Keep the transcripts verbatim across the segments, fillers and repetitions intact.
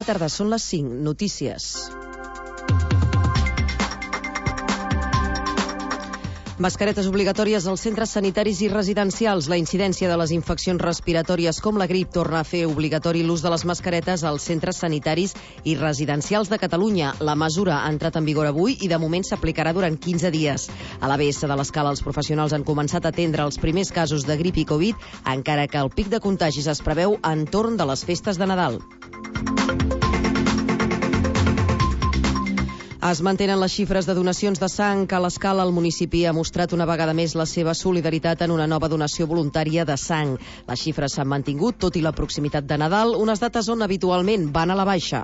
Tarda, són les cinc. Notícies. Mascaretes obligatòries als centres sanitaris i residencials. La incidència de les infeccions respiratòries com la grip torna a fer obligatori l'ús de les mascaretes als centres sanitaris i residencials de Catalunya. La mesura ha entrat en vigor avui i de moment s'aplicarà durant quinze dies. A l'A B S de l'Escala els professionals han començat a atendre els primers casos de grip i Covid, encara que el pic de contagis es preveu entorn de les festes de Nadal. Es mantenen les xifres de donacions de sang que a l'Escala el municipi ha mostrat una vegada més la seva solidaritat en una nova donació voluntària de sang. Les xifres s'han mantingut tot i la proximitat de Nadal, unes dates on habitualment van a la baixa.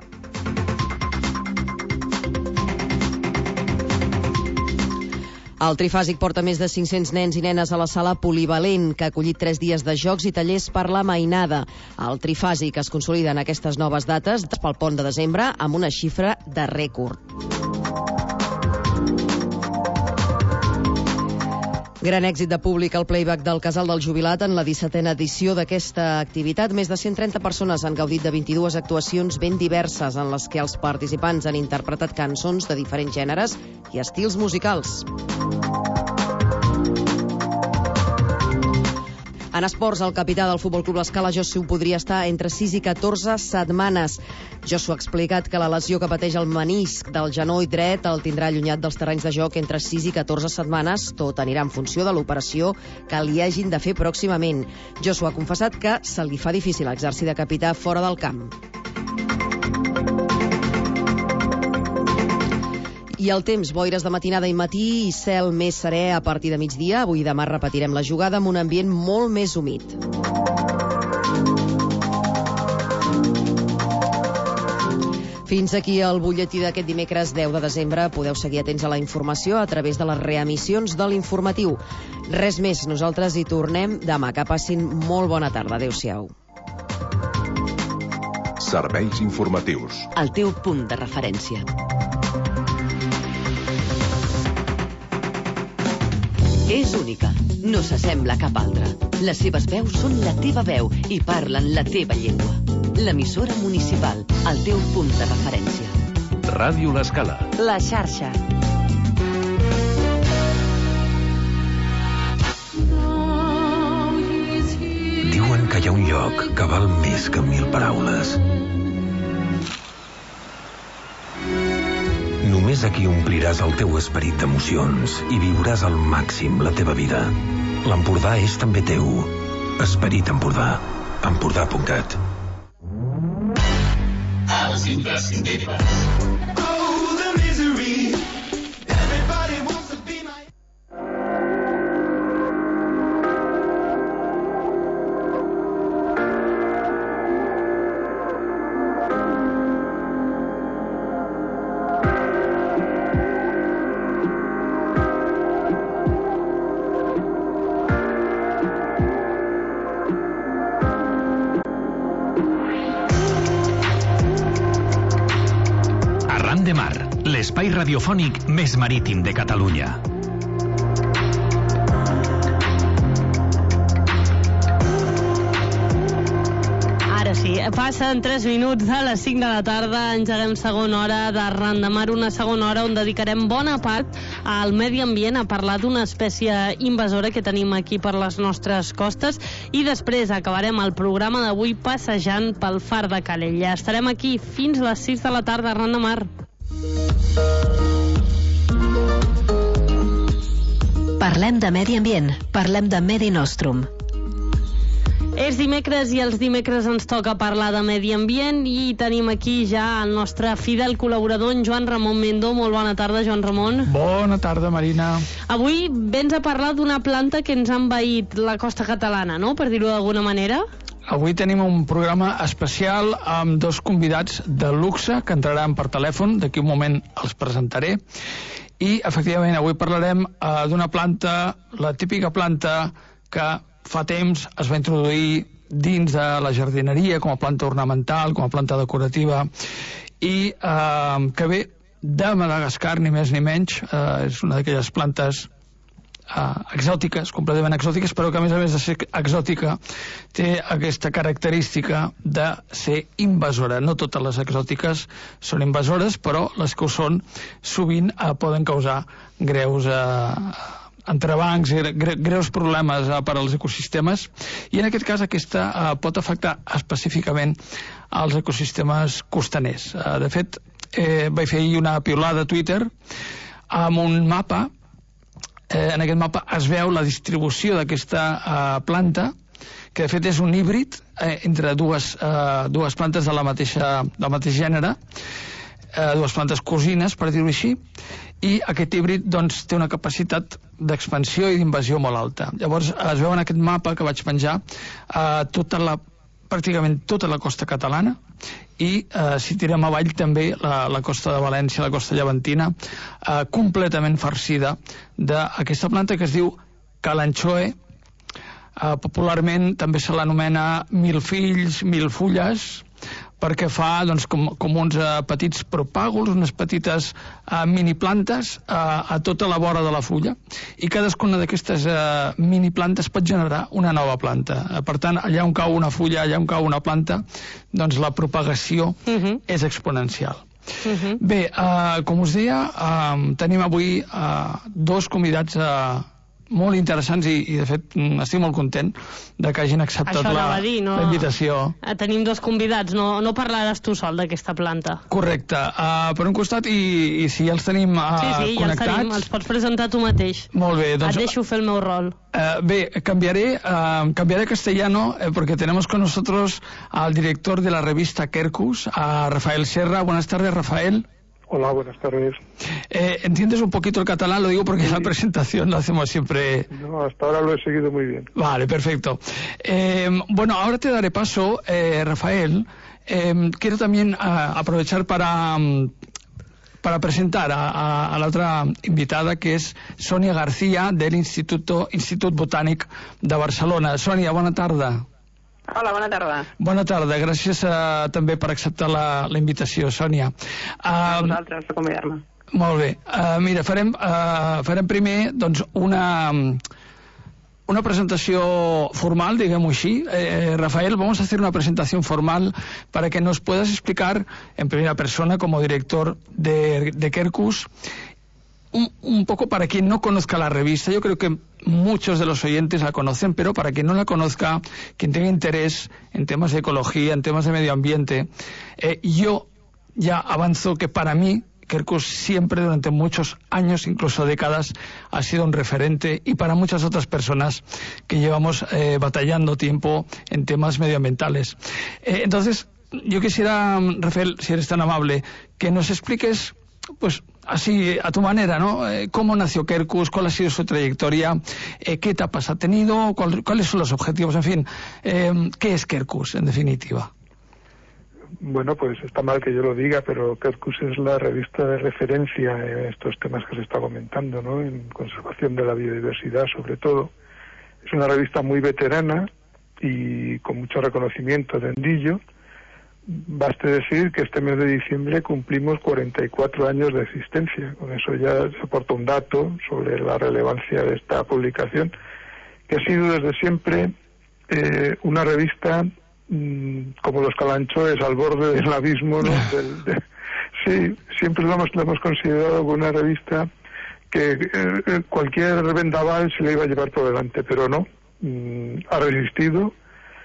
El Trifàsic porta més de cinc-cents nens i nenes a la sala polivalent, que ha acollit tres dies de jocs i tallers per la mainada. El Trifàsic es consolida en aquestes noves dates pel pont de desembre amb una xifra de rècord. Gran èxit de públic al playback del Casal del Jubilat en la dissetena edició d'aquesta activitat. Més de cent trenta persones han gaudit de vint-i-dues actuacions ben diverses en les que els participants han interpretat cançons de diferents gèneres i estils musicals. En esports, el capità del Futbol Club L'Escala, Josu, podria estar entre sis i catorze setmanes. Josu ha explicat que la lesió que pateix el menisc del genoll dret el tindrà allunyat dels terrenys de joc entre sis i catorze setmanes. Tot anirà en funció de l'operació que li hagin de fer pròximament. Josu ha confessat que se li fa difícil exercir de capità fora del camp. I el temps, boires de matinada i matí i cel més serè a partir de migdia. Avui i demà repetirem la jugada amb un ambient molt més humit. Fins aquí el butlletí d'aquest dimecres deu de desembre. Podeu seguir atents a la informació a través de les reemissions de l'informatiu. Res més, nosaltres hi tornem demà. Que passin molt bona tarda. Adéu-siau. Serveis informatius. El teu punt de referència. És única, no s'assembla a cap altra. Les seves veus són la teva veu i parlen la teva llengua. L'emissora municipal, el teu punt de referència. Ràdio L'Escala. La xarxa. Diuen que hi ha un lloc que val més que mil paraules. Només aquí ompliràs el teu esperit d'emocions i viuràs al màxim la teva vida. L'Empordà és també teu. Esperit Empordà. Empordà punt cat. Els imprescindibles. Oh, the misery. Everybody wants to be my... de Mar, l'espai radiofònic més marítim de Catalunya. Ara sí, passen tres minuts de les cinc de la tarda, engeguem segona hora d'Arran de Mar, una segona hora on dedicarem bona part al medi ambient, a parlar d'una espècie invasora que tenim aquí per les nostres costes, i després acabarem el programa d'avui passejant pel far de Calella. Estarem aquí fins a les sis de la tarda, Arran de Mar. Parlem de medi ambient, parlem de Medi Nostrum. És dimecres i els dimecres ens toca parlar de medi ambient i tenim aquí ja el nostre fidel col·laborador, en Joan Ramon Mendo. Molt bona tarda, Joan Ramon. Bona tarda, Marina. Avui vens a parlar d'una planta que ens ha envaït la costa catalana, no?, per dir-ho d'alguna manera. Avui tenim un programa especial amb dos convidats de luxe que entraran per telèfon, d'aquí un moment els presentaré, i efectivament avui parlarem eh, d'una planta, la típica planta que fa temps es va introduir dins de la jardineria com a planta ornamental, com a planta decorativa, i eh, que ve de Madagascar, ni més ni menys. Eh, és una d'aquelles plantes uh, exòtiques, completament exòtiques, però que a més a més de ser exòtica té aquesta característica de ser invasora. No totes les exòtiques són invasores, però les que ho són sovint uh, poden causar greus uh, entrebancs i gre greus problemes uh, per als ecosistemes, i en aquest cas aquesta uh, pot afectar específicament als ecosistemes costaners. Uh, de fet, eh, vaig fer ahir una piulada a Twitter amb un mapa. Eh, en aquest mapa es veu la distribució d'aquesta eh, planta, que de fet és un híbrid eh, entre dues, eh, dues plantes de la mateixa, del mateix gènere, eh, dues plantes cosines, per dir-ho així, i aquest híbrid doncs, té una capacitat d'expansió i d'invasió molt alta. Llavors es veu en aquest mapa que vaig penjar eh, tota la, pràcticament tota la costa catalana, i eh, si tirem avall també la, la costa de València, la costa llevantina, eh, completament farcida d'aquesta planta que es diu calanchoe. Eh, popularment també se l'anomena mil fills, mil fulles, perquè fa doncs, com, com uns uh, petits propàguls, unes petites uh, miniplantes uh, a tota la vora de la fulla, i cadascuna d'aquestes uh, miniplantes pot generar una nova planta. Uh, per tant, allà on cau una fulla, allà on cau una planta, doncs la propagació uh-huh. és exponencial. Uh-huh. Bé, uh, com us deia, uh, tenim avui uh, dos convidats uh, molt interessants i, i de fet estic molt content de que hagin acceptat la, dir, no? la invitació. Tenim dos convidats, no, no parlaràs tu sol d'aquesta planta. Correcte, uh, per un costat i, i si ja els tenim uh, sí, sí, connectats... Ja els tenim, els pots presentar tu mateix. Molt bé, doncs... Et deixo fer el meu rol. Uh, bé, cambiaré, uh, cambiaré a castellano eh, porque tenemos con nosotros al director de la revista Quercus, a Rafael Serra. Buenas tardes, Rafael. Hola, buenas tardes. Eh, ¿Entiendes un poquito el catalán? Lo digo porque sí. La presentación la hacemos siempre... No, hasta ahora lo he seguido muy bien. Vale, perfecto. Eh, bueno, ahora te daré paso, eh, Rafael. Eh, quiero también uh, aprovechar para... Um, para presentar a, a, a la otra invitada, que es Sonia García, del Instituto, Institut Botànic de Barcelona. Sonia, bona tarda. Hola, bona tarda. Bona tarda, gràcies uh, també per acceptar la, la invitació, Sònia. Uh, a vosaltres per convidar-me. Molt bé. Uh, mira, farem, uh, farem primer doncs, una, una presentació formal, digamos así. Eh, Rafael, vamos a hacer una presentación formal para que nos puedas explicar en primera persona, como director de, de Quercus, Un, un poco para quien no conozca la revista. Yo creo que muchos de los oyentes la conocen, pero para quien no la conozca, quien tenga interés en temas de ecología, en temas de medio ambiente, eh, yo ya avanzo que para mí Quercus siempre durante muchos años, incluso décadas, ha sido un referente, y para muchas otras personas que llevamos eh, batallando tiempo en temas medioambientales. Eh, entonces, yo quisiera, Rafael, si eres tan amable, que nos expliques, pues así a tu manera, ¿no? Eh, ¿Cómo nació Quercus? ¿Cuál ha sido su trayectoria? Eh, ¿Qué etapas ha tenido? ¿Cuál, ¿Cuáles son los objetivos? En fin, eh, ¿qué es Quercus, en definitiva? Bueno, pues está mal que yo lo diga, pero Quercus es la revista de referencia en estos temas que se está comentando, ¿no? En conservación de la biodiversidad, sobre todo. Es una revista muy veterana y con mucho reconocimiento de Endillo. Baste decir que este mes de diciembre cumplimos cuarenta y cuatro años de existencia. Con eso ya se aporta un dato sobre la relevancia de esta publicación, que ha sido desde siempre eh, una revista mmm, como los calanchoes al borde del abismo, ¿no? del, de, sí, siempre lo hemos, lo hemos considerado como una revista que eh, cualquier vendaval se le iba a llevar por delante, pero no, mmm, ha resistido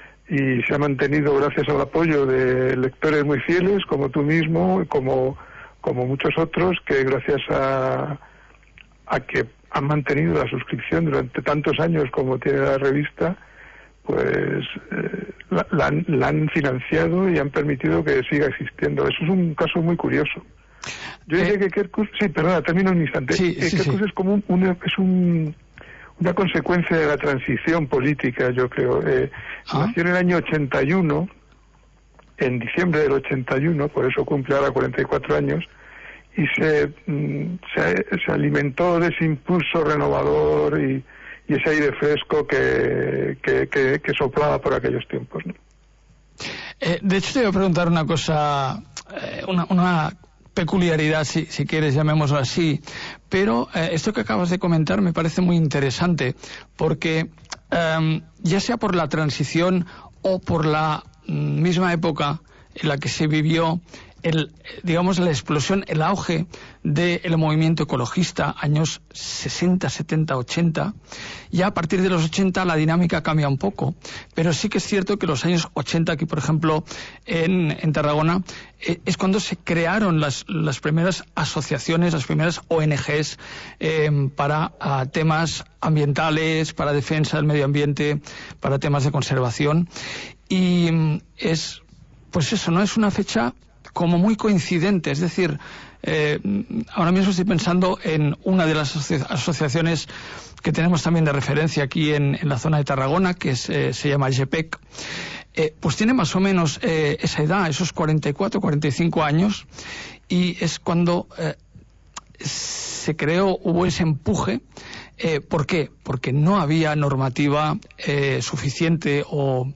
y se ha mantenido gracias al apoyo de lectores muy fieles, como tú mismo, como, como muchos otros, que gracias a, a que han mantenido la suscripción durante tantos años como tiene la revista, pues eh, la, la, han, la han financiado y han permitido que siga existiendo. Eso es un caso muy curioso. Yo diría eh, que Quercus... Sí, perdona, termino un instante. Sí, eh, sí, Quercus sí. es como un... un es un una consecuencia de la transición política, yo creo. Eh, ¿Ah? Nació en el año ochenta y uno, en diciembre del ochenta y uno, por eso cumple ahora cuarenta y cuatro años, y se, se, se alimentó de ese impulso renovador y, y ese aire fresco que, que, que, que soplaba por aquellos tiempos, ¿no? Eh, de hecho, te voy a preguntar una cosa, eh, una, una peculiaridad, si, si quieres, llamémoslo así. Pero eh, esto que acabas de comentar me parece muy interesante, porque eh, ya sea por la transición o por la misma época en la que se vivió el, digamos, la explosión, el auge del movimiento ecologista, años sesenta, setenta, ochenta, ya a partir de los ochenta la dinámica cambia un poco, pero sí que es cierto que los años ochenta, aquí por ejemplo en, en Tarragona, eh, es cuando se crearon las, las primeras asociaciones, las primeras O N Ges eh, para a, temas ambientales, para defensa del medio ambiente, para temas de conservación, y mm, es, pues eso, ¿no? Es una fecha como muy coincidente, es decir, eh, ahora mismo estoy pensando en una de las asoci asociaciones que tenemos también de referencia aquí en, en la zona de Tarragona, que es, eh, se llama GEPEC, eh, pues tiene más o menos eh, esa edad, esos cuarenta y cuatro, cuarenta y cinco años, y es cuando eh, se creó, hubo ese empuje. Eh, ¿Por qué? Porque no había normativa eh, suficiente o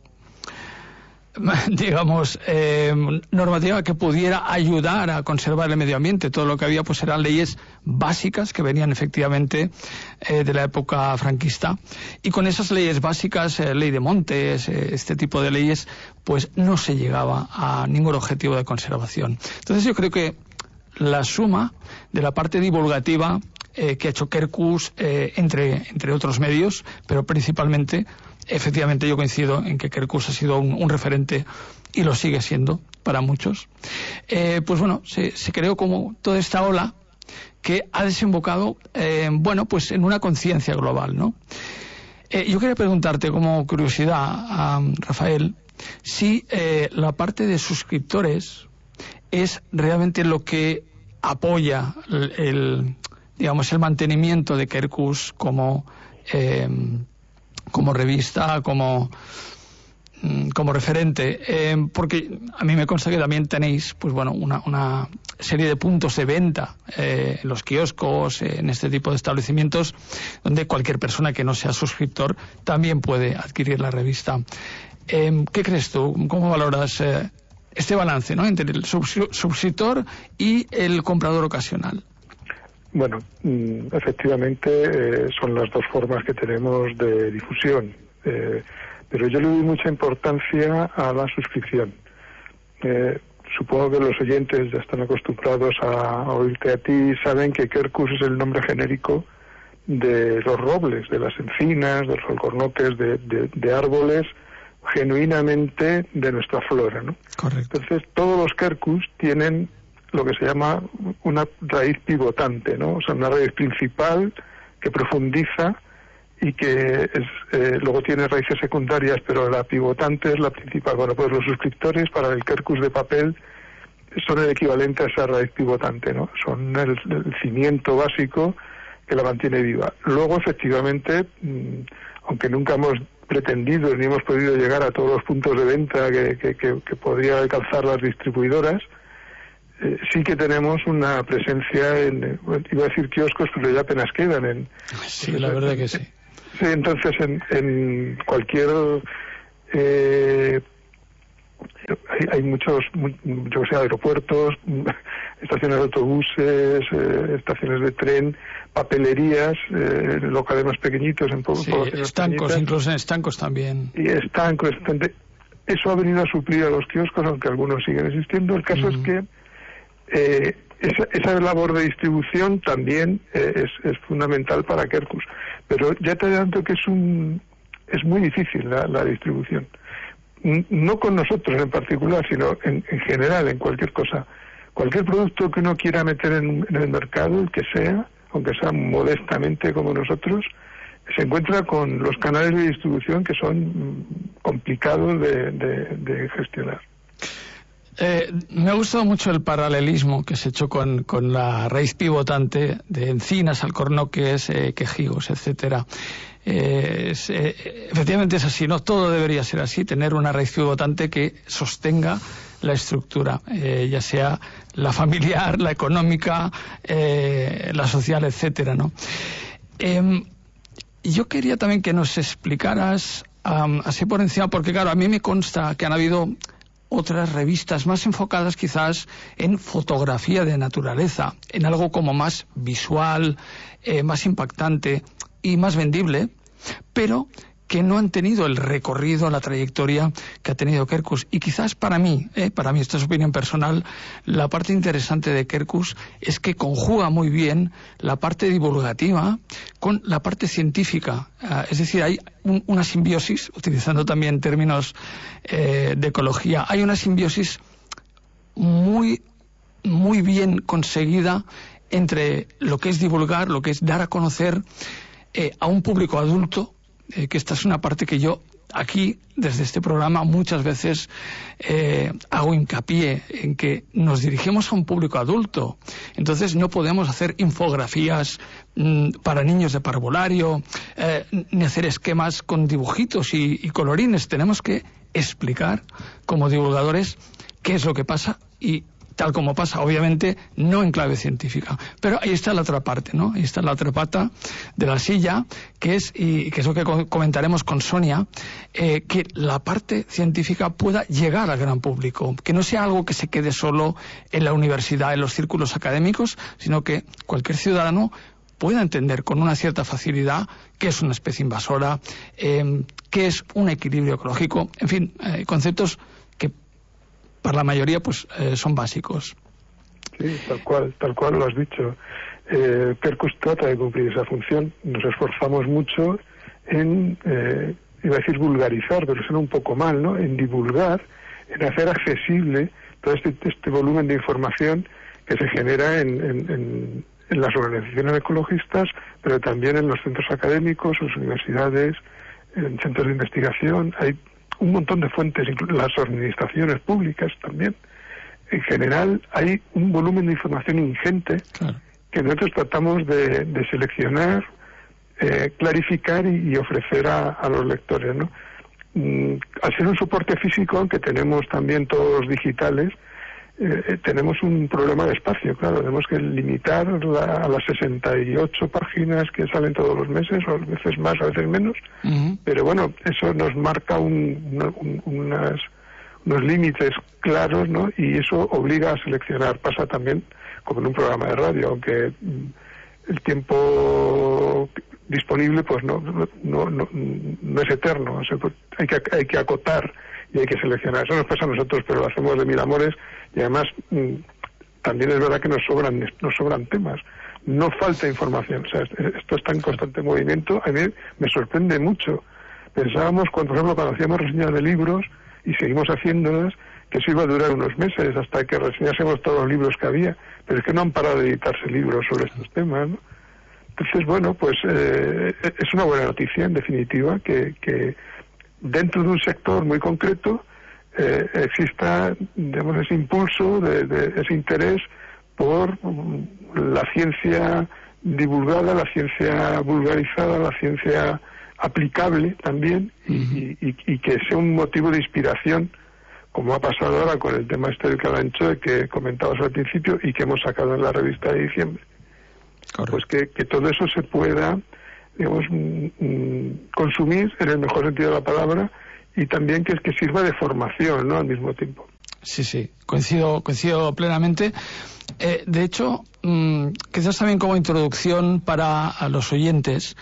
digamos, eh, normativa que pudiera ayudar a conservar el medio ambiente. Todo lo que había pues eran leyes básicas que venían efectivamente eh, de la época franquista, y con esas leyes básicas, eh, ley de montes, eh, este tipo de leyes, pues no se llegaba a ningún objetivo de conservación. Entonces yo creo que la suma de la parte divulgativa eh, que ha hecho Quercus, eh, entre, entre otros medios, pero principalmente, efectivamente yo coincido en que Quercus ha sido un, un referente, y lo sigue siendo para muchos. Eh, pues bueno, se, se creó como toda esta ola que ha desembocado, eh, bueno, pues en una conciencia global, ¿no? Eh, yo quería preguntarte, como curiosidad, um, Rafael, si eh, la parte de suscriptores es realmente lo que apoya el, el digamos, el mantenimiento de Quercus como eh, como revista, como como referente, eh, porque a mí me consta que también tenéis, pues bueno, una, una serie de puntos de venta eh, en los kioscos, eh, en este tipo de establecimientos, donde cualquier persona que no sea suscriptor también puede adquirir la revista. Eh, ¿Qué crees tú? ¿Cómo valoras eh, este balance, ¿no?, entre el suscriptor y el comprador ocasional? Bueno, efectivamente eh, son las dos formas que tenemos de difusión, eh, pero yo le doy mucha importancia a la suscripción. Eh, supongo que los oyentes ya están acostumbrados a, a oírte a ti y saben que Quercus es el nombre genérico de los robles, de las encinas, de los alcornoques, de, de, de árboles genuinamente de nuestra flora, ¿no? Correcto. Entonces todos los Quercus tienen lo que se llama una raíz pivotante, ¿no? O sea, una raíz principal que profundiza y que es, eh, luego tiene raíces secundarias, pero la pivotante es la principal. Bueno, pues los suscriptores para el Quercus de papel son el equivalente a esa raíz pivotante, ¿no? Son el, el cimiento básico que la mantiene viva. Luego, efectivamente, mmm, aunque nunca hemos pretendido ni hemos podido llegar a todos los puntos de venta que, que, que, que podría alcanzar las distribuidoras, Eh, sí que tenemos una presencia en, iba a decir kioscos, pero ya apenas quedan en... Sí, la verdad que sí. Sí, entonces en, en cualquier... Eh, hay, hay muchos, yo que sé, aeropuertos, estaciones de autobuses, eh, estaciones de tren, papelerías, eh, locales más pequeñitos, en sí, estancos, incluso en estancos también. Y estancos, eso ha venido a suplir a los kioscos, aunque algunos siguen existiendo. El caso mm. es que Eh, esa, esa labor de distribución también eh, es, es fundamental para Quercus, pero ya te adelanto que es un es muy difícil la, la distribución, N no con nosotros en particular, sino en, en general, en cualquier cosa, cualquier producto que uno quiera meter en, en el mercado, el que sea, aunque sea modestamente como nosotros, se encuentra con los canales de distribución que son complicados de, de, de gestionar. Eh, me ha gustado mucho el paralelismo que se ha hecho con, con la raíz pivotante de encinas, alcornoques, eh, quejigos, etcétera. Eh, es, eh, efectivamente es así, no todo debería ser así, tener una raíz pivotante que sostenga la estructura, eh, ya sea la familiar, la económica, eh, la social, etcétera, ¿no? Eh, yo quería también que nos explicaras um, así por encima, porque claro, a mí me consta que han habido otras revistas más enfocadas quizás en fotografía de naturaleza, en algo como más visual, eh, más impactante y más vendible, pero que no han tenido el recorrido, la trayectoria que ha tenido Quercus. Y quizás para mí, eh, para mí, esto es opinión personal, la parte interesante de Quercus es que conjuga muy bien la parte divulgativa con la parte científica. Uh, es decir, hay un, una simbiosis, utilizando también términos eh, de ecología, hay una simbiosis muy, muy bien conseguida entre lo que es divulgar, lo que es dar a conocer eh, a un público adulto, Eh, que esta es una parte que yo aquí, desde este programa, muchas veces eh, hago hincapié en que nos dirigimos a un público adulto. Entonces no podemos hacer infografías mmm, para niños de parvulario, eh, ni hacer esquemas con dibujitos y, y colorines. Tenemos que explicar, como divulgadores, qué es lo que pasa y tal como pasa, obviamente, no en clave científica. Pero ahí está la otra parte, ¿no? Ahí está la otra pata de la silla, que es, y que es lo que comentaremos con Sonia, eh, que la parte científica pueda llegar al gran público, que no sea algo que se quede solo en la universidad, en los círculos académicos, sino que cualquier ciudadano pueda entender con una cierta facilidad qué es una especie invasora, eh, qué es un equilibrio ecológico, en fin, eh, conceptos para la mayoría pues eh, son básicos. Sí, tal cual, tal cual lo has dicho. Eh, Quercus trata de cumplir esa función. Nos esforzamos mucho en, eh, iba a decir vulgarizar, pero suena un poco mal, ¿no? En divulgar, en hacer accesible todo este, este volumen de información que se genera en, en, en, en las organizaciones ecologistas, pero también en los centros académicos, en las universidades, en centros de investigación. Hay un montón de fuentes, las administraciones públicas también. En general hay un volumen de información ingente, claro, que nosotros tratamos de, de seleccionar, eh, clarificar y, y ofrecer a, a los lectores, ¿no? Mm, al ser un soporte físico, aunque tenemos también todos digitales, eh, tenemos un problema de espacio, claro, tenemos que limitar la, a las sesenta y ocho páginas que salen todos los meses, o a veces más, a veces menos, uh-huh. Pero bueno, eso nos marca un, un, unas, unos límites claros, ¿no? Y eso obliga a seleccionar. Pasa también como en un programa de radio, aunque el tiempo disponible pues no no no, no es eterno, o sea, pues hay que hay que acotar y hay que seleccionar. Eso nos pasa a nosotros, pero lo hacemos de mil amores. Y además mmm, también es verdad que nos sobran nos sobran temas, no falta información, o sea, esto está en constante movimiento. A mí me sorprende mucho. Pensábamos, cuando, por ejemplo, cuando hacíamos reseñas de libros, y seguimos haciéndolas, que eso iba a durar unos meses hasta que reseñásemos todos los libros que había, pero es que no han parado de editarse libros sobre estos temas, ¿no? Entonces, bueno, pues eh, es una buena noticia, en definitiva, que, que dentro de un sector muy concreto eh, exista, digamos, ese impulso, de, de ese interés por la ciencia divulgada, la ciencia vulgarizada, la ciencia aplicable también, uh-huh. y, y, y que sea un motivo de inspiración, como ha pasado ahora con el tema este del Calanchoe que comentabas al principio y que hemos sacado en la revista de diciembre. Correcto. Pues que, que todo eso se pueda, digamos, mm, consumir en el mejor sentido de la palabra, y también que, que sirva de formación, ¿no?, al mismo tiempo. Sí, sí, coincido, coincido plenamente. Eh, de hecho, mmm, quizás también como introducción para a los oyentes,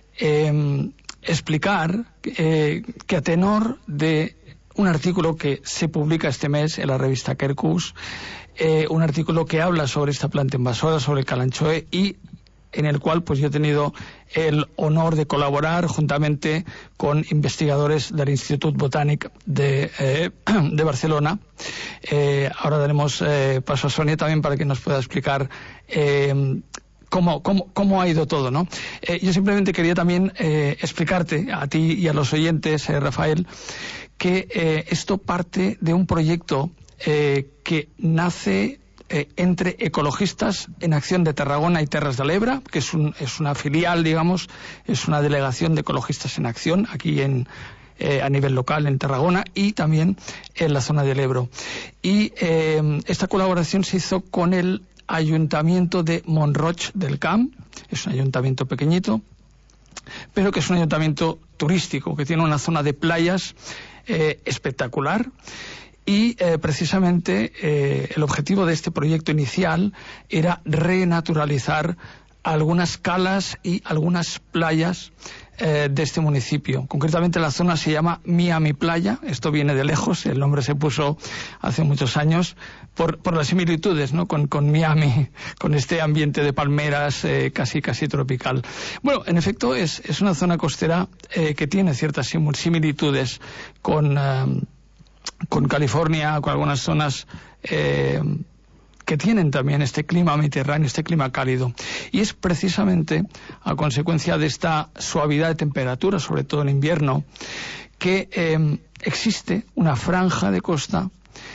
eh, explicar eh, que a tenor de un artículo que se publica este mes en la revista Quercus, eh, un artículo que habla sobre esta planta invasora, sobre el Calanchoe, y en el cual pues yo he tenido el honor de colaborar juntamente con investigadores del Institut Botànic de, eh, de Barcelona. Eh, ahora daremos eh, paso a Sonia también para que nos pueda explicar eh, Cómo, cómo, cómo ha ido todo, ¿no? Eh, yo simplemente quería también eh, explicarte a ti y a los oyentes, eh, Rafael, que eh, esto parte de un proyecto eh, que nace eh, entre Ecologistas en Acción de Tarragona y Terras de l'Ebre, que es, un, es una filial, digamos, es una delegación de Ecologistas en Acción aquí en Eh, a nivel local en Tarragona y también en la zona del Ebro. Y eh, esta colaboración se hizo con el Ayuntamiento de Mont-roig del Camp. Es un ayuntamiento pequeñito, pero que es un ayuntamiento turístico, que tiene una zona de playas eh, espectacular, Y eh, precisamente eh, el objetivo de este proyecto inicial era renaturalizar algunas calas y algunas playas eh, de este municipio. Concretamente la zona se llama Miami Playa, esto viene de lejos, el nombre se puso hace muchos años por, por las similitudes, ¿no? con, con Miami, con este ambiente de palmeras eh, casi casi tropical. Bueno, en efecto es, es una zona costera eh, que tiene ciertas similitudes con... Eh, con California, con algunas zonas eh, que tienen también este clima mediterráneo, este clima cálido. Y es precisamente a consecuencia de esta suavidad de temperatura, sobre todo en invierno, que eh, existe una franja de costa,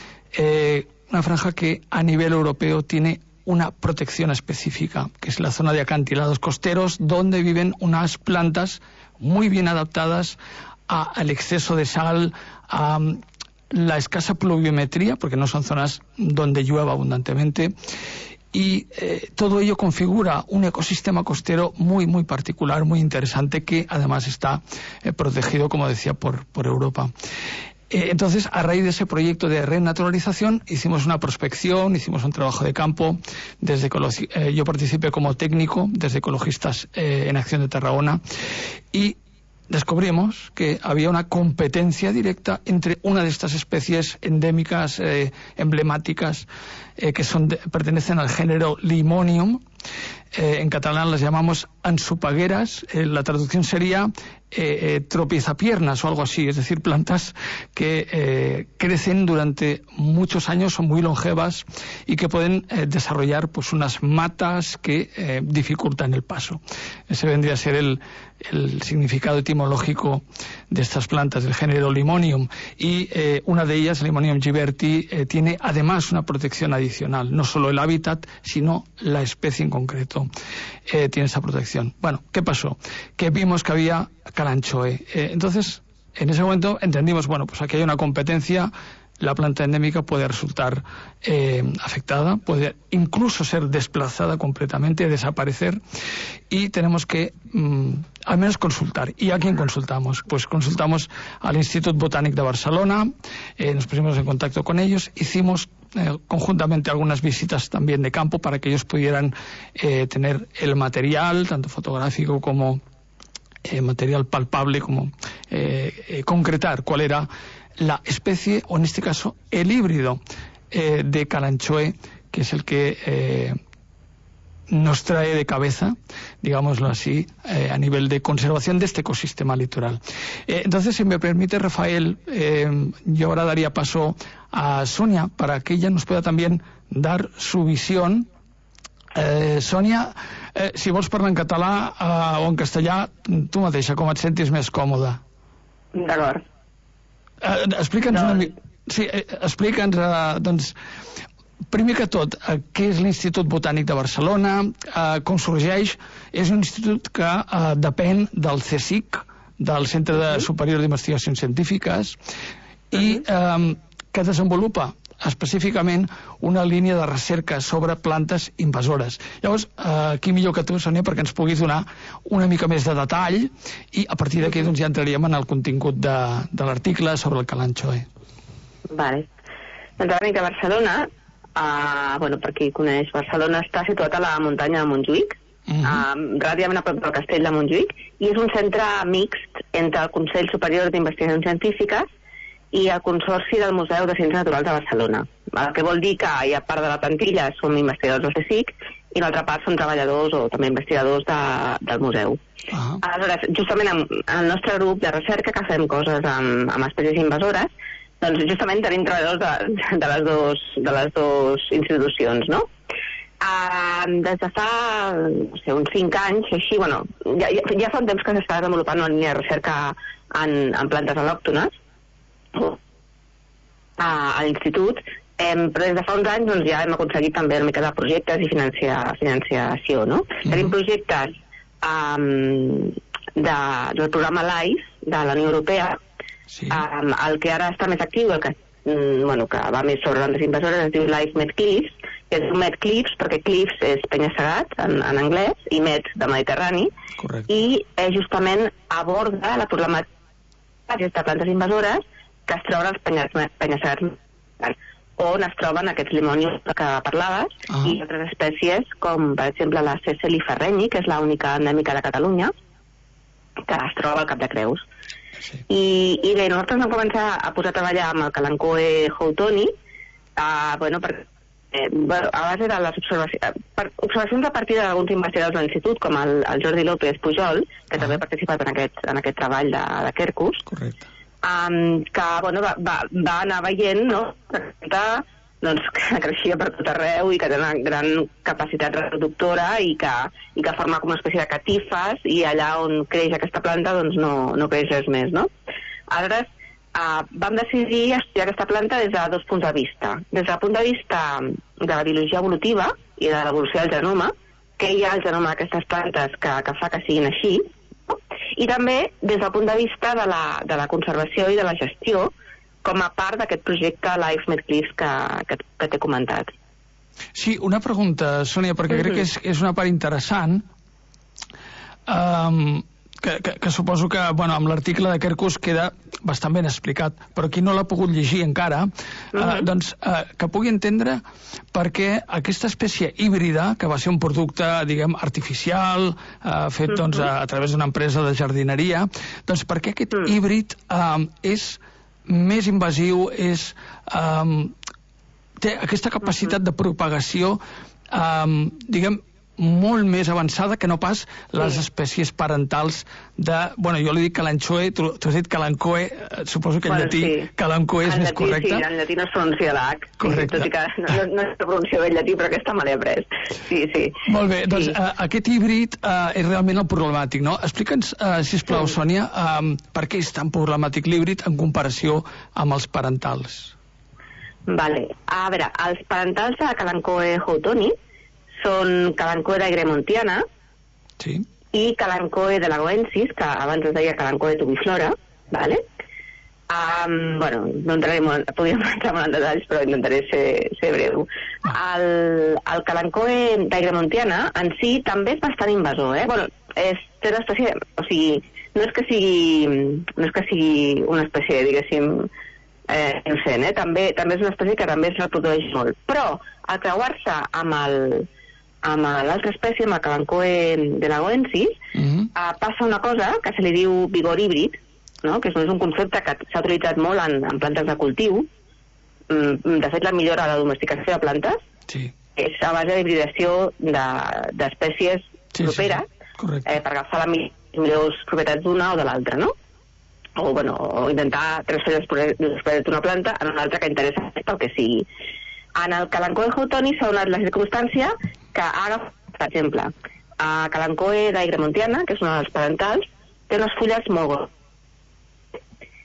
eh, una franja que a nivel europeo tiene una protección específica, que es la zona de acantilados costeros, donde viven unas plantas muy bien adaptadas a, al exceso de sal, a la escasa pluviometría, porque no son zonas donde llueva abundantemente, y eh, todo ello configura un ecosistema costero muy muy particular, muy interesante, que además está eh, protegido, como decía, por, por Europa. Eh, entonces, a raíz de ese proyecto de renaturalización, hicimos una prospección, hicimos un trabajo de campo. Desde eh, yo participé como técnico desde Ecologistas eh, en Acción de Tarragona, y descubrimos que había una competencia directa entre una de estas especies endémicas, eh, emblemáticas, eh, que son de, pertenecen al género Limonium. Eh, en catalán las llamamos ansupagueras. Eh, la traducción sería eh, eh, tropiezapiernas o algo así, es decir, plantas que eh, crecen durante muchos años, son muy longevas y que pueden eh, desarrollar pues unas matas que eh, dificultan el paso. Ese vendría a ser el, el significado etimológico de estas plantas del género Limonium, y eh, una de ellas, Limonium ghiberti, eh, tiene además una protección adicional, no solo el hábitat, sino la especie en concreto eh, tiene esa protección. Bueno, ¿qué pasó? Que vimos que había Kalanchoe. Eh, entonces, en ese momento entendimos, bueno, pues aquí hay una competencia, la planta endémica puede resultar eh, afectada, puede incluso ser desplazada completamente, desaparecer, y tenemos que mm, al menos consultar. ¿Y a quién consultamos? Pues consultamos al Institut Botànic de Barcelona, eh, nos pusimos en contacto con ellos, hicimos eh, conjuntamente algunas visitas también de campo para que ellos pudieran eh, tener el material, tanto fotográfico como eh, material palpable, como eh, eh, concretar cuál era la especie, o en este caso el híbrido eh, de Kalanchoe, que es el que eh, nos trae de cabeza, digámoslo así, eh, a nivel de conservación de este ecosistema litoral. Eh, entonces, si me permite, Rafael, eh, yo ahora daría paso a Sonia para que ella nos pueda también dar su visión. Eh, Sònia, eh, si vols parlar en català eh, o en castellà, tu mateixa, com et sentis més còmoda. D'acord. Eh, explica'ns una mica... Sí, eh, explica'ns, eh, doncs, primer que tot, eh, què és l'Institut Botànic de Barcelona, eh, com sorgeix. És un institut que eh, depèn del CSIC, del Centre de Superior d'Investigacions Científiques, i eh, que desenvolupa específicament una línia de recerca sobre plantes invasores. Llavors, eh, qui millor que tu, Sònia, perquè ens puguis donar una mica més de detall, i a partir d'aquí doncs, ja entraríem en el contingut de, de l'article sobre el Kalanchoe. Vale. Doncs ara vinc a Barcelona. Uh, bueno, per qui coneix, Barcelona està situat a la muntanya de Montjuïc, uh-huh. uh, ràdiament a prop del castell de Montjuïc, i és un centre mixt entre el Consell Superior d'Investigacions Científiques i el Consorci del Museu de Ciències Naturals de Barcelona. El que vol dir que hi ha part de la plantilla som investigadors del CSIC i l'altra part són treballadors o també investigadors de, del museu. Uh-huh. Aleshores, justament en, en el nostre grup de recerca, que fem coses amb, amb espècies invasores, doncs justament tenim treballadors de, de, les, dos, de les dues institucions, no? Uh, des de fa no sé, uns cinc anys, així, bueno, ja, ja, ja fa un temps que s'està desenvolupant una línia de recerca en, en plantes al·lòctones a l'institut, eh, però des de fa uns anys doncs, ja hem aconseguit també una mica de projectes i financia, financiació, no? Mm-hmm. Tenim projectes um, de, del programa LIFE de la Unió Europea, sí. um, el que ara està més actiu, el que, mm, bueno, que va més sobre plantes invasores, es diu LIFE Met Cliffs, que és un Met Cliffs, perquè Cliffs és penya-segat en, en anglès, i Met de Mediterrani. Correcte. I eh, justament aborda la problemàtica de plantes invasores que es troben als penya-segats on es troben aquests limonios que parlaves ah. i altres espècies com, per exemple, la Cecily ferrenyi, que és l'única endèmica de Catalunya, que es troba al Cap de Creus. Sí. I, I bé, nosaltres vam començar a posar a treballar amb el Kalanchoe houghtoni, uh, bueno, per, eh, bueno, a base de les observacions, per, observacions a partir d'alguns investigadors de l'institut, com el, el Jordi López Pujol, que ah. també ha participat en aquest, en aquest treball de, de Quercus. Correcte. Um, que bueno, va, va, va anar veient, no?, que, doncs, que creixia per tot arreu i que té una gran capacitat reproductora i que, i que forma com una espècie de catifes, i allà on creix aquesta planta doncs no, no creix res més, no? Aleshores, uh, vam decidir estudiar aquesta planta des de dos punts de vista. Des del punt de vista de la biologia evolutiva i de l'evolució del genoma, què hi ha al genoma d'aquestes plantes que, que fa que siguin així, i també des del punt de vista de la, de la conservació i de la gestió com a part d'aquest projecte Life Made Cliffs que, que, que t'he comentat. Sí, una pregunta, Sònia, perquè mm-hmm. crec que és, és una part interessant, um, que, que, que suposo que bueno, amb l'article de Quercus queda bastant ben explicat, però qui no l'ha pogut llegir encara, mm-hmm. uh, doncs uh, que pugui entendre per què aquesta espècie híbrida, que va ser un producte, diguem, artificial, uh, fet mm-hmm. doncs, a, a través d'una empresa de jardineria, doncs per què aquest mm. híbrid uh, és més invasiu, és, um, té aquesta capacitat de propagació, um, diguem, molt més avançada que no pas les sí. espècies parentals de... Bueno, jo li dic Kalanchoe, tu, tu has dit Kalanchoe, suposo que en bueno, llatí sí. Kalanchoe és en més llatí, correcte. Sí, en llatí no es pronuncia l'H, correcte. Tot i que no, no es pronuncia bé el llatí, però aquesta me l'he après. Sí, sí. Molt bé, doncs sí. uh, aquest híbrid uh, és realment el problemàtic, no? Explica'ns, uh, sisplau, sí. Sònia, um, per què és tan problemàtic l'híbrid en comparació amb els parentals? Vale. A veure, els parentals de Kalanchoe houghtoni són Kalanchoe d'Agremontiana sí. i Kalanchoe de Lagoensis, que abans es deia Kalanchoe tubiflora, vale? Um, bueno, no entraré molt, podríem entrar molt en detalls, però intentaré ser, ser breu. El, el Kalanchoe d'Agremontiana en si també és bastant invasor, eh? Bueno, és, té una espècie, o sigui, no és que sigui, no és que sigui una espècie, diguéssim, eh, innocent, eh? També, també és una espècie que també es reprodueix molt, però al creuar-se amb el amb l'altra espècie, amb el Kalanchoe de Lagoensis, mm-hmm. uh, passa una cosa que se li diu vigor híbrid, no? Que és un concepte que s'ha utilitzat molt en, en plantes de cultiu. Mm, de fet, la millora de la domesticació de plantes sí. és a base d'hibridació d'espècies de, sí, properes sí, sí. Eh, per agafar les millors propietats d'una o de l'altra, no? O, bueno, o intentar transferir les propietats d'una planta en una altra que interessa pel que sigui. En el Kalanchoe houghtoni s'ha donat la circumstància que ha agafat, per exemple, a Kalanchoe d'Agremontiana, que és una dels parentals, té unes fulles molt grosses.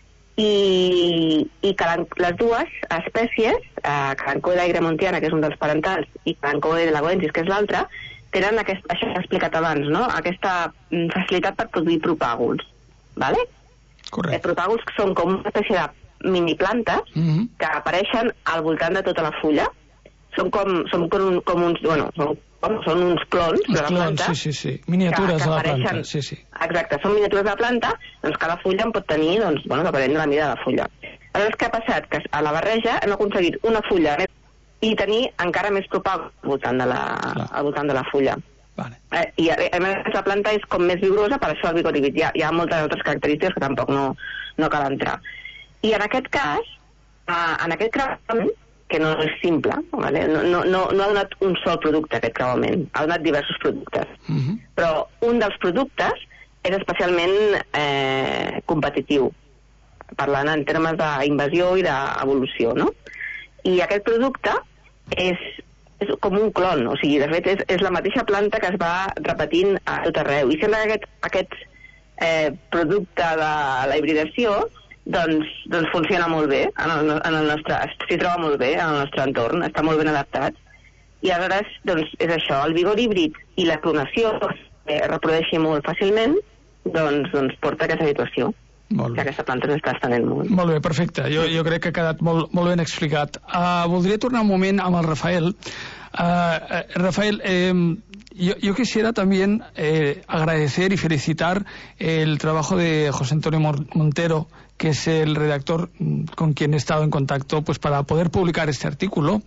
I, i calan, les dues espècies, eh, Kalanchoe d'Agremontiana, que és un dels parentals, i Kalanchoe de Lagoensis, que és l'altre, tenen aquest, això que he explicat abans, no? Aquesta facilitat per produir propàguls. Vale? Correcte. Els propàguls són com una espècie de mini plantes mm-hmm. que apareixen al voltant de tota la fulla. Són com, són com, com uns, bueno, són, com, són uns clons uns de la clons, planta. Sí, sí, sí. Miniatures que, que de la apareixen, planta. Sí, sí. Exacte, són miniatures de la planta, doncs cada fulla en pot tenir, doncs, bueno, depenent de la mida de la fulla. Aleshores, què ha passat? Que a la barreja hem aconseguit una fulla més i tenir encara més propàgul al voltant de la, al voltant de la fulla. Vale. Eh, I a més la planta és com més vigorosa, per això el vigor híbrid. Hi ha, hi ha moltes altres característiques que tampoc no, no cal entrar. I en aquest cas, Uh, en aquest creuament, que no és simple, vale? no, no, no, no ha donat un sol producte aquest creuament, ha donat diversos productes. Uh-huh. Però un dels productes és especialment eh, competitiu, parlant en termes d'invasió i d'evolució, no? I aquest producte és, és com un clon, o sigui, de fet és, és la mateixa planta que es va repetint a tot arreu. I sembla que aquest, aquest eh, producte de la hibridació Doncs, doncs funciona molt bé en el, en el nostre, s'hi troba molt bé en el nostre entorn, està molt ben adaptat. I aleshores, doncs, és això, el vigor híbrid i la clonació que reprodueixi molt fàcilment, doncs, doncs porta a aquesta situació. Molt bé. Que aquesta planta s'està estenent molt. Molt bé, perfecte. Jo, jo crec que ha quedat molt, molt ben explicat. Uh, voldria tornar un moment amb el Rafael. Uh, Rafael, eh, yo, yo quisiera también eh, agradecer y felicitar el trabajo de José Antonio Montero, que es el redactor con quien he estado en contacto pues para poder publicar este artículo.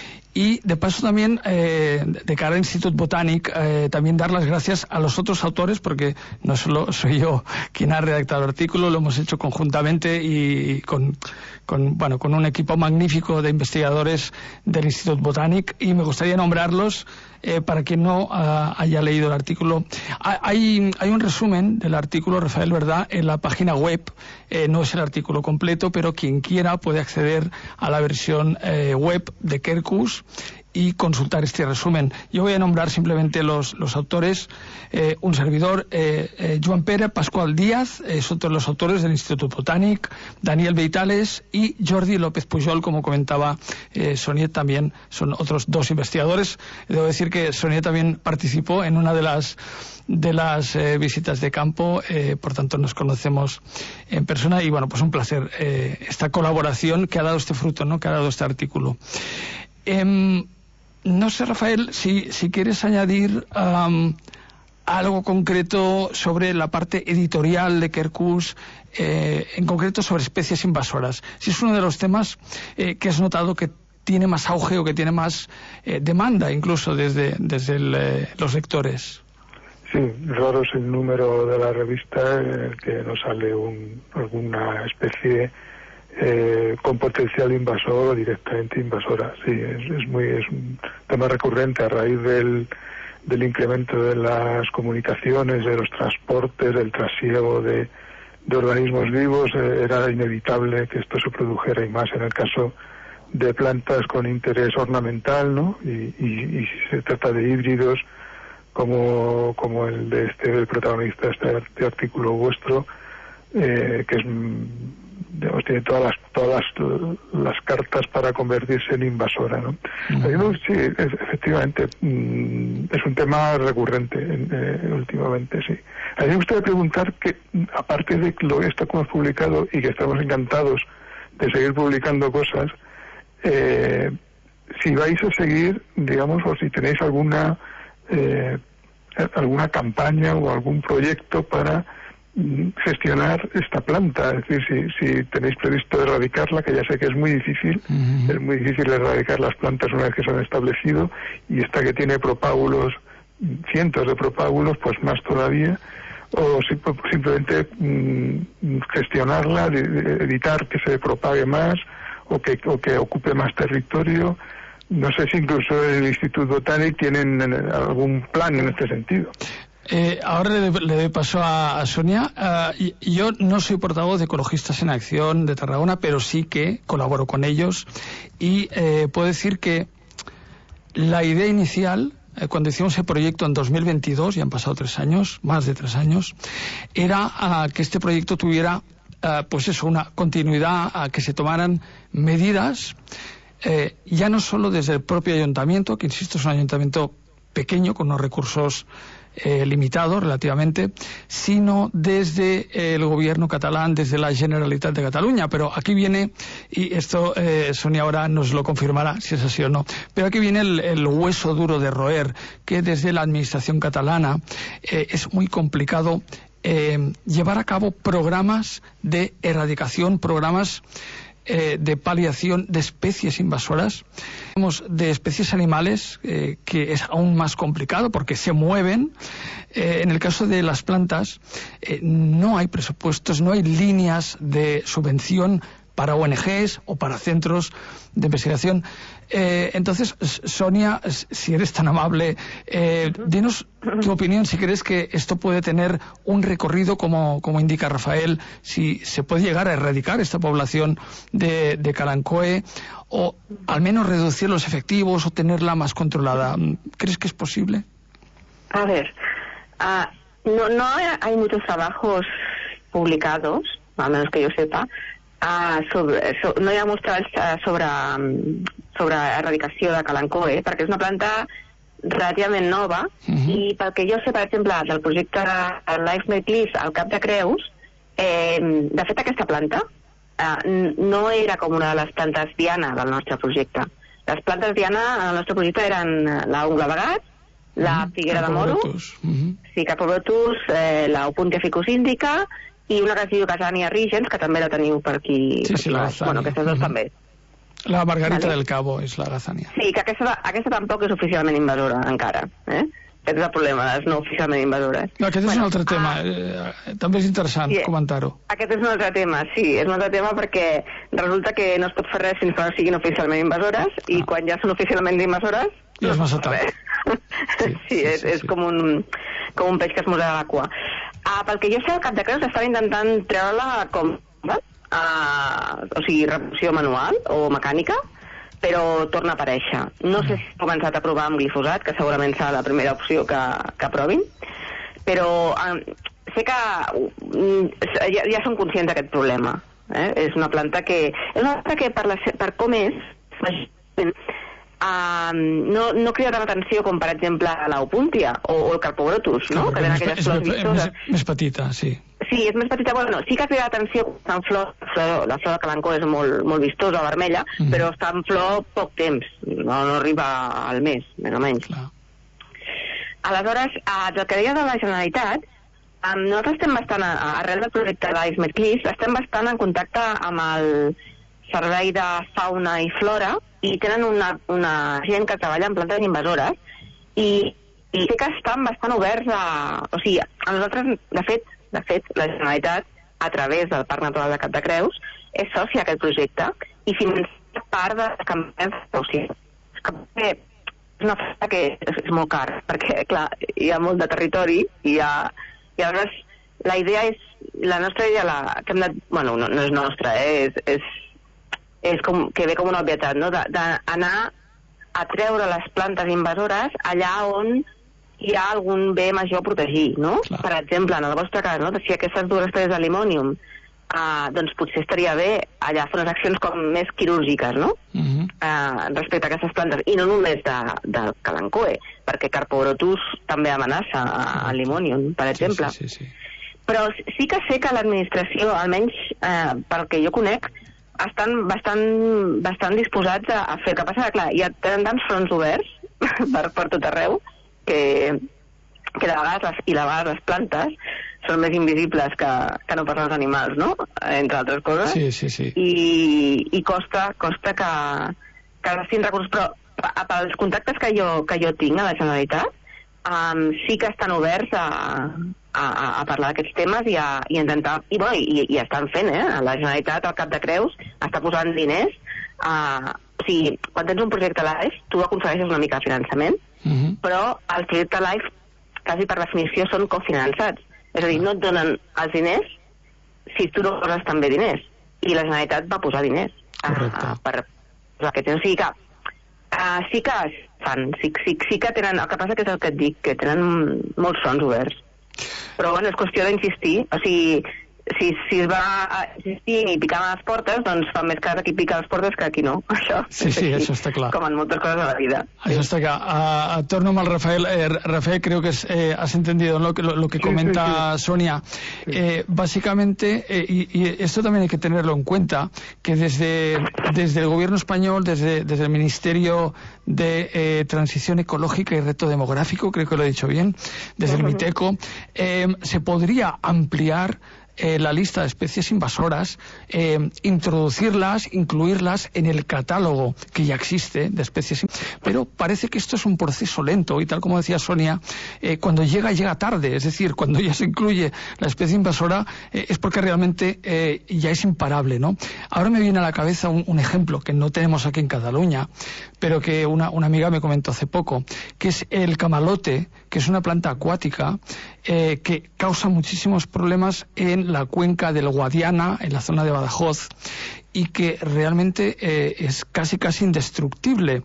Y de paso también, eh, de cara al Institut Botànic, eh, también dar las gracias a los otros autores, porque no solo soy yo quien ha redactado el artículo, lo hemos hecho conjuntamente y con, con, bueno, con un equipo magnífico de investigadores del Institut Botànic, y me gustaría nombrarlos eh, para quien no uh, haya leído el artículo. Hay, hay un resumen del artículo, Rafael, ¿verdad?, en la página web. Eh, no es el artículo completo, pero quien quiera puede acceder a la versión eh, web de Quercus y consultar este resumen. Yo voy a nombrar simplemente los, los autores. Eh, un servidor, eh, eh, Joan Pere Pascual Díaz, eh, son todos los autores del Institut Botànic, Daniel Beitales y Jordi López Pujol, como comentaba eh, Sonia, también son otros dos investigadores. Debo decir que Sonia también participó en una de las de las eh, visitas de campo, eh, por tanto nos conocemos en persona, y bueno, pues un placer eh, esta colaboración que ha dado este fruto, ¿no?, que ha dado este artículo. Eh, no sé, Rafael, si, si quieres añadir um, algo concreto sobre la parte editorial de Quercus, eh, en concreto sobre especies invasoras. Si es uno de los temas eh, que has notado que tiene más auge o que tiene más eh, demanda, incluso desde, desde el, eh, los lectores. Sí, raro es el número de la revista en el que nos sale un, alguna especie eh, con potencial invasor o directamente invasora. Sí, es, es muy es un tema recurrente a raíz del, del incremento de las comunicaciones, de los transportes, del trasiego de, de organismos vivos. Eh, era inevitable que esto se produjera, y más en el caso de plantas con interés ornamental, ¿no? Y, y, y si se trata de híbridos, como como el de este el protagonista de este, este artículo vuestro, eh, que es, digamos, tiene todas las todas las, las cartas para convertirse en invasora, ¿no? Uh-huh. Sí, es, efectivamente mm, es un tema recurrente eh, últimamente, sí. A mí me gustaría preguntar que, aparte de lo esto que hemos publicado y que estamos encantados de seguir publicando cosas, eh, si vais a seguir, digamos, o si tenéis alguna Eh, alguna campaña o algún proyecto para mm, gestionar esta planta, es decir, si, si tenéis previsto erradicarla, que ya sé que es muy difícil, uh-huh. es muy difícil erradicar las plantas una vez que se han establecido, y esta que tiene propágulos, cientos de propágulos, pues más todavía, o si, simplemente mm, gestionarla, evitar que se propague más o que, o que ocupe más territorio. No sé si incluso el Institut Botànic tienen algún plan en este sentido. Eh, ahora le, le doy paso a, a Sonia. Uh, y, yo no soy portavoz de Ecologistas en Acción de Tarragona, pero sí que colaboro con ellos. Y eh, puedo decir que la idea inicial, eh, cuando hicimos el proyecto en dos mil veintidós, ya han pasado tres años, más de tres años, era uh, que este proyecto tuviera, uh, pues eso, una continuidad, a que se tomaran medidas. Eh, ya no solo desde el propio ayuntamiento, que insisto es un ayuntamiento pequeño, con unos recursos eh, limitados relativamente, sino desde eh, el gobierno catalán, desde la Generalitat de Cataluña. Pero aquí viene, y esto eh, Sonia ahora nos lo confirmará si es así o no, pero aquí viene el, el hueso duro de roer, que desde la administración catalana eh, es muy complicado eh, llevar a cabo programas de erradicación, programas Eh, de paliación de especies invasoras, de especies animales, eh, que es aún más complicado porque se mueven. Eh, en el caso de las plantas, eh, no hay presupuestos, no hay líneas de subvención para O N Ges o para centros de investigación. Eh, entonces, Sonia, si eres tan amable, eh, dinos tu opinión, si crees que esto puede tener un recorrido, como, como indica Rafael, si se puede llegar a erradicar esta población de, de Kalanchoe, o al menos reducir los efectivos o tenerla más controlada. ¿Crees que es posible? A ver, uh, no, no hay muchos trabajos publicados, al menos que yo sepa, Uh, sobre, so, no hi ha mostrats uh, sobre, um, sobre erradicació de Kalanchoe, eh, perquè és una planta relativament nova, uh-huh. i pel que jo sé, per exemple, del projecte Life Made Leaf al Cap de Creus, eh, de fet aquesta planta uh, no era com una de les plantes diana del nostre projecte. Les plantes diana en el nostre projecte eren la ungla de gat, la uh-huh. figuera de moro, uh-huh. sí, Capobrotus, eh, la Opuntia ficus indica i una que es diu Gazania Regens, que també la teniu per aquí. Sí, per sí, aquí la baix. Gazania. Bueno, aquestes dues Mhm. també. La Margarita Vale. del Cabo és la Gazania. Sí, que aquesta, aquesta tampoc és oficialment invasora, encara. Eh? Aquest és el problema, les no oficialment invasores. No, aquest és Bueno, un altre tema. ah, Eh, també és interessant sí. comentar-ho. Aquest és un altre tema, sí, és un altre tema perquè resulta que no es pot fer res fins que no siguin oficialment invasores i quan ja són oficialment invasores Ja és massa tard. sí, sí, sí, és, és com, un, com un peix que es muda a la cua. Uh, pel que jo sé, el Cap de Creus estava intentant treure-la com uh, o sigui, reproducció manual o mecànica, però torna a aparèixer. No sé si ha començat a provar amb glifosat, que segurament serà la primera opció que, que provin, però eh, sé que mm, ja, ja són conscients d'aquest problema. Eh? És una planta que... És una planta que per, la, per com és, Uh, no, no crida tant atenció com, per exemple, l'Opuntia o, o el Carpobrotus, no? Clar, que tenen és, aquelles és, flors és, vistoses. més, més petita, sí. Sí, és més petita, bueno, sí que crida atenció en flor, flor, la flor de Calancó és molt, molt vistosa, vermella, mm. però està en flor poc temps, no, no arriba al mes, més o menys. Clar. Aleshores, eh, del que deia de la Generalitat, eh, nosaltres estem bastant, a, arrel del projecte d'Ismetclis, estem bastant en contacte amb el Servei de Fauna i Flora i tenen una, una gent que treballa en plantes invasores i, i sé que estan bastant oberts a... O sigui, a nosaltres, de fet, de fet, la Generalitat, a través del Parc Natural de Cap de Creus, és sòcia d'aquest projecte i finança part de les campanyes d'auxili. És una cosa que és, és molt car, perquè, clar, hi ha molt de territori i, hi ha, i aleshores la idea és... La nostra idea, la, que hem de... Bueno, no, no és nostra, eh, és... és és com, que ve com una obvietat, no? d'anar a treure les plantes invasores allà on hi ha algun bé major a protegir, no? Clar. Per exemple, en el vostre cas, no? Si aquestes dues espècies de limonium, uh, doncs potser estaria bé allà fer unes accions com més quirúrgiques, no? Uh -huh. uh, respecte a aquestes plantes, i no només de, del Calancoe, perquè Carpobrotus també amenaça a, a limonium, per exemple. Sí, sí, sí, sí. Però sí que sé que l'administració, almenys uh, pel que jo conec, estan bastant, bastant disposats a, a fer. El que passa que, clar, hi ha tants fronts oberts per, per tot arreu que, que de vegades les, i de vegades les plantes són més invisibles que, que no per als animals, no? Entre altres coses. Sí, sí, sí. I, i costa, costa que, que gastin recursos. Però pels contactes que jo, que jo tinc a la Generalitat, um, sí que estan oberts a... A, a parlar d'aquests temes i a i intentar, i, bueno, i, i estan fent, eh? La Generalitat, al Cap de Creus, està posant diners. Uh, o sigui, quan tens un projecte LIFE, tu aconsegueixes una mica de finançament, uh-huh. però els projectes LIFE, quasi per definició, són cofinançats. És a dir, no et donen els diners si tu no poses també diners. I la Generalitat va posar diners uh, per posar aquests diners. O sigui que uh, sí que es fan, sí, sí, sí que tenen, el que passa que és el que et dic, que tenen molts fronts oberts. Però bueno, és qüestió d'insistir. O sigui, si, si es va insistir i picar a les portes, doncs fa més cas aquí picar a les portes que aquí no. Això, sí, sí, aquí, això està clar. Com en moltes coses de la vida. Això sí. Está clar. Uh, torno amb el Rafael. Eh, Rafael, creo que es, eh, has entendido lo que, lo, lo que sí, comenta sí, sí. Sonia. Sí. Eh, básicamente, eh, y, y esto también hay que tenerlo en cuenta, que desde, desde el gobierno español, desde, desde el Ministerio de eh, Transición Ecológica y Reto Demográfico, creo que lo he dicho bien, desde uh-huh. el MITECO, eh, se podría ampliar Eh, la lista de especies invasoras, eh, introducirlas, incluirlas en el catálogo que ya existe de especies, pero parece que esto es un proceso lento y tal como decía Sonia, eh, cuando llega, llega tarde, es decir, cuando ya se incluye la especie invasora eh, es porque realmente eh, ya es imparable, ¿no? Ahora me viene a la cabeza un, un ejemplo que no tenemos aquí en Cataluña, pero que una, una amiga me comentó hace poco, que es el camalote, que es una planta acuática eh, que causa muchísimos problemas en la cuenca del Guadiana, en la zona de Badajoz, y que realmente eh, es casi casi indestructible.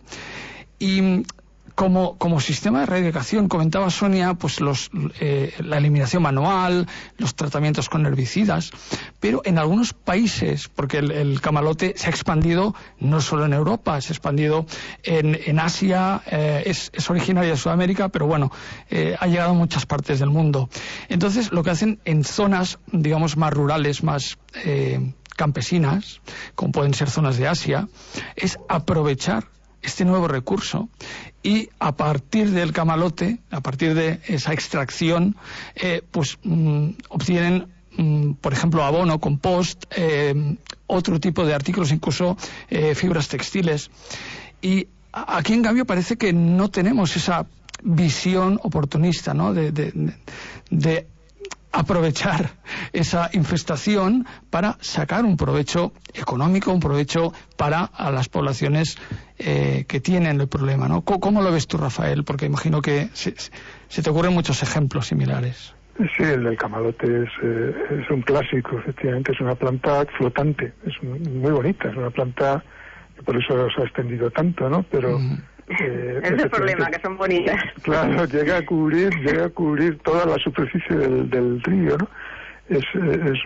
Y como, como sistema de erradicación, comentaba Sonia, pues los, eh, la eliminación manual, los tratamientos con herbicidas, pero en algunos países, porque el, el camalote se ha expandido no solo en Europa, se ha expandido en, en Asia, eh, es, es originaria de Sudamérica, pero bueno, eh, ha llegado a muchas partes del mundo. Entonces, lo que hacen en zonas, digamos, más rurales, más eh, campesinas, como pueden ser zonas de Asia, es aprovechar este nuevo recurso y a partir del camalote, a partir de esa extracción, eh, pues mmm, obtienen mm, por ejemplo, abono, compost, eh, otro tipo de artículos, incluso eh, fibras textiles. Y aquí, en cambio, parece que no tenemos esa visión oportunista, ¿no? De, de, de aprovechar esa infestación para sacar un provecho económico, un provecho para a las poblaciones eh, que tienen el problema, ¿no? ¿Cómo, ¿Cómo lo ves tú, Rafael? Porque imagino que se, se te ocurren muchos ejemplos similares. Sí, el del camalote es, eh, es un clásico, efectivamente, es una planta flotante, es muy bonita, es una planta, por eso se ha extendido tanto, ¿no? Pero... Mm. Eh, es el problema, que son bonitas. Claro, llega a cubrir, llega a cubrir toda la superficie del, del río, ¿no? Es, es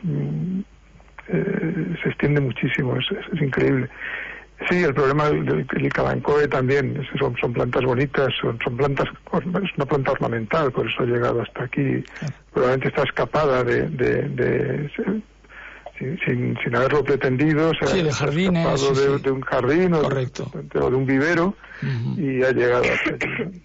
eh, se extiende muchísimo, es, es, es increíble. Sí, el problema del Licabancoe también, es, son, son plantas bonitas, son, son plantas, es una planta ornamental, por eso ha llegado hasta aquí. Probablemente está escapada de, de, de Sin, sin haberlo pretendido, o sea, sí, de jardines, sí, de, sí. de un jardín o de, o de un vivero, uh-huh. y ha llegado hasta allí.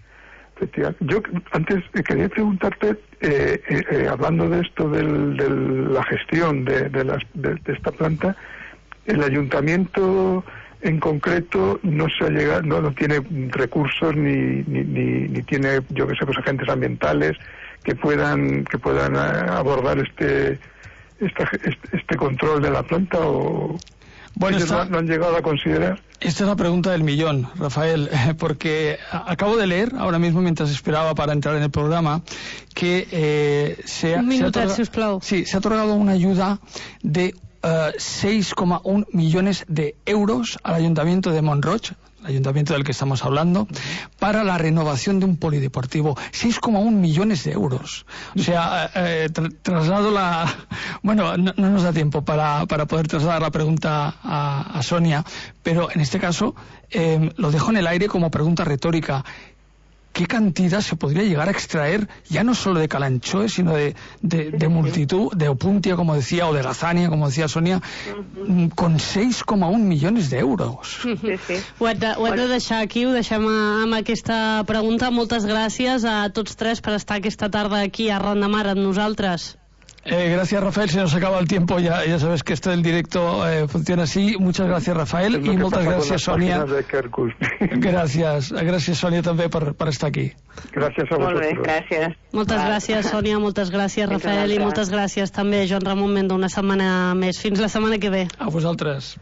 Yo antes quería preguntarte, eh, eh, eh, hablando de esto de la gestión de, de, las, de, de esta planta, el ayuntamiento en concreto no se ha llegado, no, no tiene recursos ni, ni, ni, ni tiene, yo que sé, pues agentes ambientales que puedan que puedan abordar este Este, este control de la planta, o bueno, esta, no han llegado a considerar. Esta es la pregunta del millón, Rafael, porque acabo de leer ahora mismo, mientras esperaba para entrar en el programa, que eh, se, ha, un se, ha otorgado, sí, se ha otorgado una ayuda de uh, seis coma uno millones de euros al ayuntamiento de Mont-Roig, el ayuntamiento del que estamos hablando, para la renovación de un polideportivo. seis coma uno millones de euros. O sea, eh, tra traslado la... Bueno, no, no nos da tiempo para, para poder trasladar la pregunta a, a Sonia, pero en este caso eh, lo dejo en el aire como pregunta retórica. ¿Qué cantidad se podría llegar a extraer, ya no solo de Kalanchoe, sino de, de, de multitud, de Opuntia, como decía, o de Gazania, como decía Sonia, uh-huh. con seis coma uno millones de euros? Sí, sí. Ho hem de, ho hem de deixar aquí, ho deixem amb aquesta pregunta. Moltes gràcies a tots tres per estar aquesta tarda aquí a Ran de Mar amb nosaltres. Eh, gracias, Rafael. Se nos acaba el tiempo. Ya, ya sabes que esto del directo eh, funciona así. Muchas gracias, Rafael. Y muchas gracias, Sonia. Gracias. Gracias, Sonia, també per, per estar aquí. Gràcies a vosaltres. Molt bé, gràcies. Moltes gràcies, Sònia. Moltes gràcies, Rafael. I moltes gràcies també, Joan Ramon Mendo, una setmana més. Fins la setmana que ve. A vosaltres.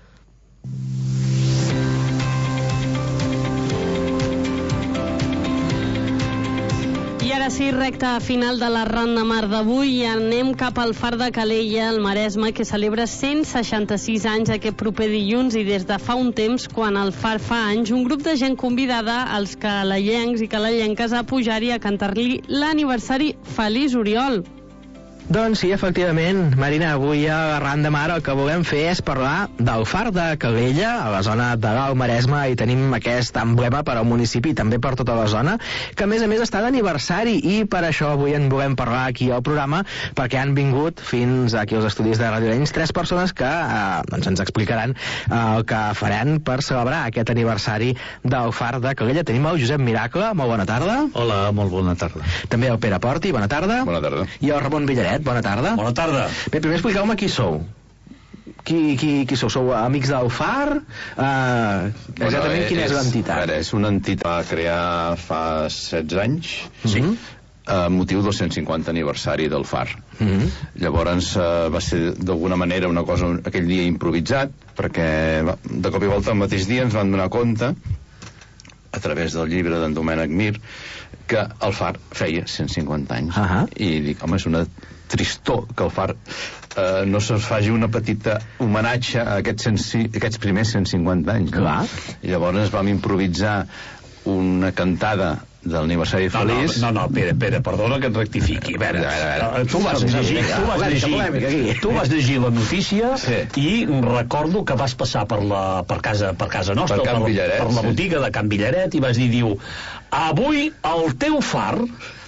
I ara sí, recta final de la Ran de Mar d'avui, i anem cap al Far de Calella, al Maresme, que celebra cent seixanta-sis anys aquest proper dilluns, i des de fa un temps, quan el Far fa anys, un grup de gent convidada als calellencs i calellenques a pujar-hi a cantar-li l'aniversari Feliç Oriol. Doncs sí, efectivament, Marina, avui a Ran de Mar el que volem fer és parlar del Far de Calella, a la zona de l'Alt Maresme, i tenim aquest emblema per al municipi i també per tota la zona, que a més a més està d'aniversari, i per això avui en volem parlar aquí al programa, perquè han vingut fins aquí als estudis de Radio Arenys tres persones que eh, doncs ens explicaran eh, el que faran per celebrar aquest aniversari del Far de Calella. Tenim el Josep Miracle, molt bona tarda. Hola, molt bona tarda. També el Pere Porti, bona tarda. Bona tarda. I el Ramon Villaret, bona tarda. Bona tarda. Bé, primer expliqueu-me qui sou. Qui, qui, qui sou? Sou amics del Far? Uh, exactament bueno, quina és, és l'entitat? Veure, és una entitat que va crear fa setze anys, sí, uh -huh. a motiu del cent cinquanta aniversari del Far. Uh -huh. Llavors uh, va ser d'alguna manera una cosa aquell dia improvisat, perquè de cop i volta el mateix dia ens van donar compte, a través del llibre d'en Domènec Mir, que el Far feia cent cinquanta anys. Uh -huh. I dic, home, és una tristor que el Far eh, no se'ls faci una petita homenatge a aquests, cent, aquests primers cent cinquanta anys. Clar. I llavors vam improvisar una cantada de l'aniversari feliç. No, no, no, Pere, Pere, perdona que et rectifiqui. A veure, a veure, a veure. Tu vas llegir, tu vas llegir, tu vas llegir la notícia, sí, i recordo que vas passar per, la, per, casa, per casa nostra, per, per, Villaret, per la sí, botiga de Can Villaret, i vas dir, diu, avui el teu Far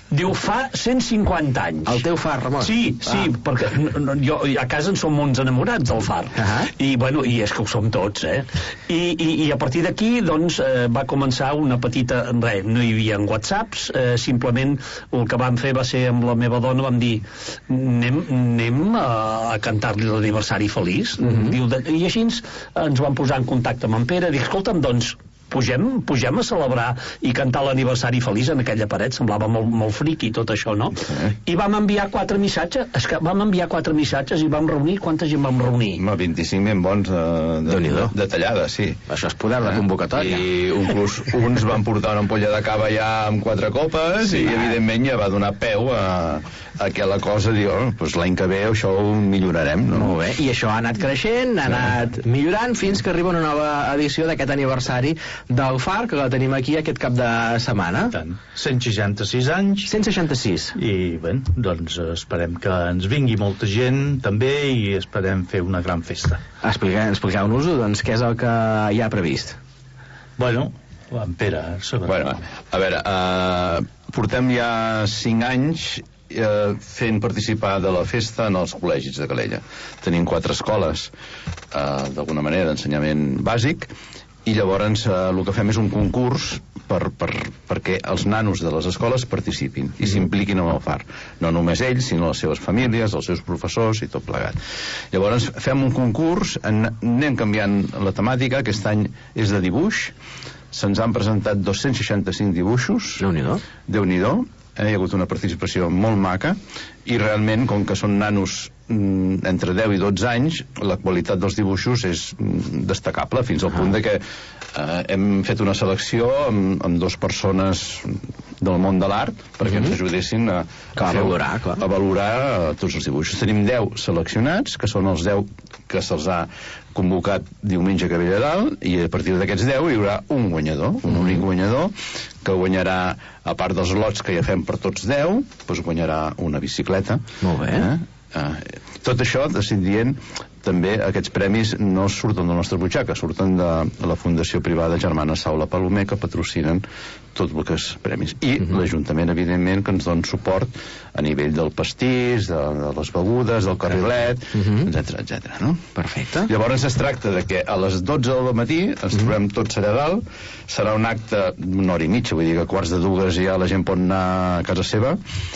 Diu, fa cent cinquanta anys. El teu far, Ramon? Sí, sí, ah. perquè no, jo, a casa en som uns enamorats del far. Uh -huh. I, bueno, i és que ho som tots, eh? I, i, i a partir d'aquí, doncs, eh, va començar una petita... Res, no hi havia whatsapps, eh, simplement el que vam fer va ser amb la meva dona, vam dir, anem, anem a, a cantar-li l'aniversari feliç. Uh -huh. Diu, de, i així ens, ens vam posar en contacte amb en Pere, dic, escolta'm, doncs, Pugem, pugem a celebrar i cantar l'aniversari feliç en aquella paret, semblava molt, molt friqui tot això, no? Sí. I vam enviar quatre missatges, és que vam enviar quatre missatges i vam reunir, quanta gent vam reunir? Home, vint-i-cinc ben bons de, de, de, de tallada, sí. Això és poder de convocatòria. I inclús uns van portar una ampolla de cava ja amb quatre copes, sí, i evidentment ja va donar peu a, a que la cosa, diu, oh, doncs l'any que ve això ho millorarem, no? Molt bé, i això ha anat creixent, ha anat millorant fins que arriba una nova edició d'aquest aniversari del Far, que la tenim aquí aquest cap de setmana. Tant. cent seixanta-sis anys. cent seixanta-sis. I, bé, doncs esperem que ens vingui molta gent, també, i esperem fer una gran festa. Expliqueu, expliqueu-nos-ho, doncs, què és el que hi ha previst? Bueno, en Pere, sobretot. Bueno, a veure, uh, portem ja cinc anys eh, fent participar de la festa en els col·legis de Calella. Tenim quatre escoles, eh, d'alguna manera, d'ensenyament bàsic, i llavors eh, el que fem és un concurs per, per, perquè els nanos de les escoles participin i s'impliquin en el Far. No només ells, sinó les seves famílies, els seus professors i tot plegat. Llavors fem un concurs, en, anem canviant la temàtica, aquest any és de dibuix, se'ns han presentat dos-cents seixanta-cinc dibuixos. Déu-n'hi-do. Déu-n'hi-do. Eh, hi ha hagut una participació molt maca i realment, com que són nanos mm, entre deu i dotze anys, la qualitat dels dibuixos és mm, destacable, fins al punt de que eh, hem fet una selecció amb, amb dues persones del món de l'art perquè mm-hmm. ens ajudessin a, a, a fer, valorar, clar. a valorar uh, tots els dibuixos. Tenim deu seleccionats, que són els deu que se'ls ha convocat diumenge que ve a dalt, i a partir d'aquests deu hi haurà un guanyador, un mm-hmm. únic guanyador, que guanyarà, a part dels lots que ja fem per tots deu, doncs guanyarà una bicicleta. Molt bé. Eh? Eh, tot això, estic dient, també aquests premis no surten de la nostra butxaca, surten de la Fundació Privada Germana Saula Palomer, que patrocinen tots els premis. I uh-huh. l'Ajuntament, evidentment, que ens dona suport a nivell del pastís, de, de les begudes, del carrilet, uh-huh. etcètera, etcètera, no? Perfecte. Llavors es tracta de que a les dotze del matí ens uh-huh. trobem tots allà dalt, serà un acte d'una hora i mitja, vull dir que a quarts de dues ja la gent pot anar a casa seva,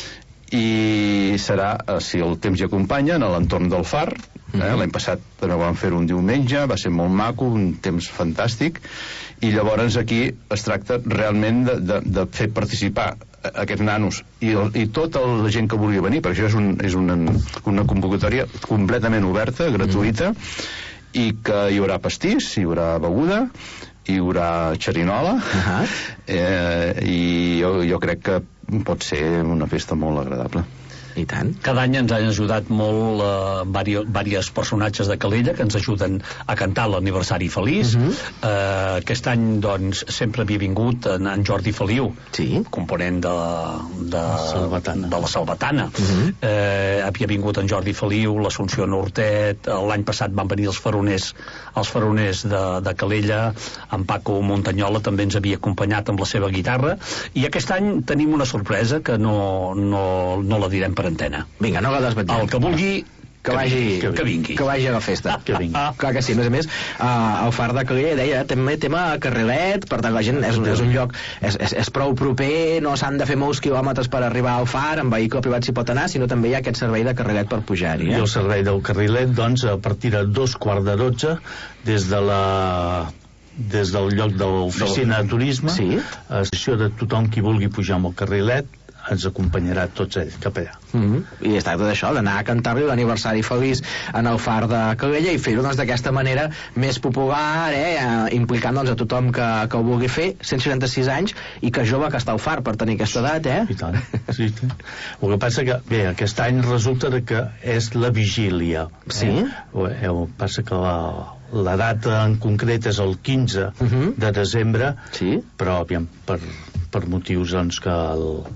i serà, si el temps hi acompanya, a l'entorn del Far. Eh? Mm-hmm. L'any passat també vam fer un diumenge, va ser molt maco, un temps fantàstic, i llavors aquí es tracta realment de, de, de fer participar aquests nanos i, el, i tota la gent que vulgui venir, perquè això és, un, és una, una convocatòria completament oberta, gratuïta, mm. i que hi haurà pastís, hi haurà beguda, hi haurà xerinola, uh-huh. eh, i jo, jo crec que pot ser una festa molt agradable. I tant. Cada any ens han ajudat molt eh, varios, varios personatges de Calella que ens ajuden a cantar l'aniversari feliç. Uh-huh. eh, aquest any, doncs, sempre havia vingut en, en Jordi Feliu, sí. component de, de, Salvatana. de la Salvatana. Uh-huh. eh, havia vingut en Jordi Feliu, l'Assumpció Nortet, l'any passat van venir els faroners, els faroners de, de Calella, en Paco Montanyola també ens havia acompanyat amb la seva guitarra, i aquest any tenim una sorpresa que no, no, no la direm per antena. Vinga, no la desvetllem. El que vulgui que vagi, que, que vingui. Que vagi a la festa. Que vingui. Clar que sí, a més a més, uh, el Far de Calella deia, també tema carrilet, per tant la gent és un, és un lloc, és, és, és prou proper, no s'han de fer molts quilòmetres per arribar al Far, en vehicle privat s'hi pot anar, sinó també hi ha aquest servei de carrilet per pujar-hi. Eh? I el servei del carrilet, doncs, a partir de dos quarts de dotze, des de la des del lloc de l'oficina de turisme, sí. a estació de tothom qui vulgui pujar amb el carrilet, ens acompanyarà tots ells cap allà. Mm-hmm. I es tracta d'això, d'anar a cantar-li l'aniversari feliç en el Far de Calella i fer-ho doncs, d'aquesta manera més popular, eh? implicant doncs, a tothom que, que ho vulgui fer, cent seixanta-sis anys, i que jove que està al Far per tenir aquesta edat, eh? I tant, sí, sí. El que passa que, bé, aquest any resulta que és la vigília. Sí? Eh? El que passa que la la data en concret és el quinze uh-huh. de desembre, sí? però aviam, per, per motius doncs, que el,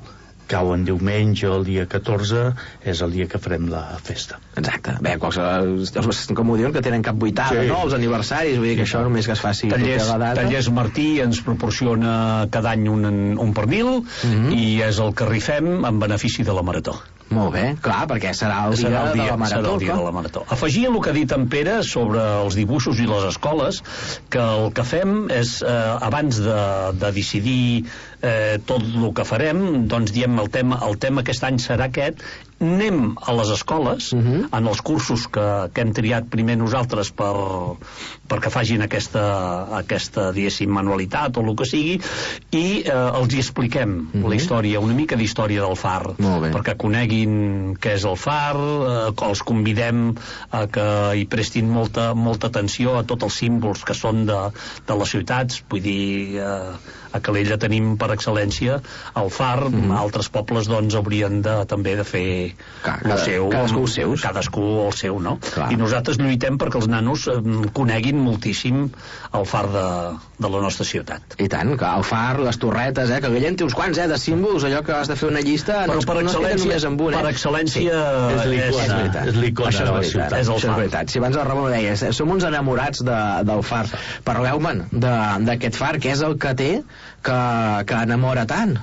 cau en diumenge, el dia catorze, és el dia que farem la festa. Exacte. Bé, qualsevol, com ho diuen, que tenen cap vuitada, sí. no? Els aniversaris, vull dir que això només que es faci Tallers, tota la data. Tallers Martí ens proporciona cada any un, un pernil mm-hmm. i és el que rifem en benefici de la Marató. Molt bé, clar, perquè serà el dia, serà el dia de la Marató. Serà el dia de la Marató. Afegir el que ha dit en Pere sobre els dibuixos i les escoles, que el que fem és, eh, abans de, de decidir eh, tot el que farem, doncs diem el tema, el tema aquest any serà aquest, anem a les escoles, uh-huh. en els cursos que, que hem triat primer nosaltres per, perquè facin aquesta, aquesta diguéssim, manualitat o el que sigui, i eh, els hi expliquem uh-huh. la història, una mica d'història del far, perquè coneguin què és el far, eh, els convidem a que hi prestin molta, molta atenció a tots els símbols que són de, de les ciutats, vull dir, eh, a Calella tenim per excel·lència el far, mm. altres pobles doncs haurien de, també de fer cada, el seu, cadascú el seus. cadascú el seu, no? Clar. I nosaltres lluitem perquè els nanos eh, coneguin moltíssim el far de, de la nostra ciutat. I tant, que el far, les torretes, eh, que Calella en té uns quants, eh, de símbols, allò que has de fer una llista, però no, per no excel·lència, amb un, eh? per excel·lència sí. és l'icona, és, és l'icona això és veritat, és el això és veritat. Si abans el Ramon ho deia, som uns enamorats de, del far. Parleu-me'n d'aquest far, que és el que té que, que enamora tant.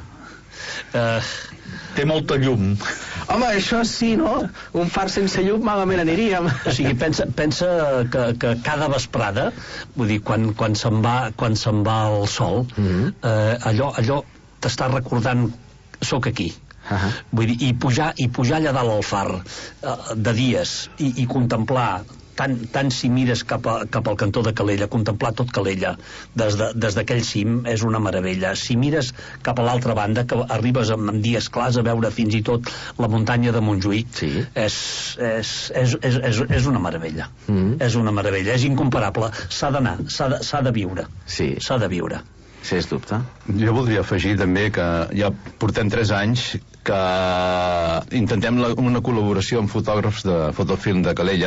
Uh, té molta llum. Home, això sí, no? Un far sense llum malament aniríem. O sigui, pensa, pensa que, que cada vesprada, vull dir, quan, quan se'n va, quan se'n va el sol, mm-hmm. eh, allò, allò t'està recordant, soc aquí. Uh-huh. Vull dir, i pujar, i pujar allà dalt al far eh, de dies i, i contemplar tant, tant si mires cap, a, cap al cantó de Calella, contemplar tot Calella des, de, des d'aquell cim és una meravella. Si mires cap a l'altra banda, que arribes en, en dies clars a veure fins i tot la muntanya de Montjuïc, sí. és, és, és, és, és, és una meravella. Mm-hmm. És una meravella, és incomparable. S'ha d'anar, s'ha de, s'ha de viure. Sí. S'ha de viure. Sens dubte. Jo voldria afegir també que ja portem tres anys que intentem la, una col·laboració amb fotògrafs de fotofilm de Calella,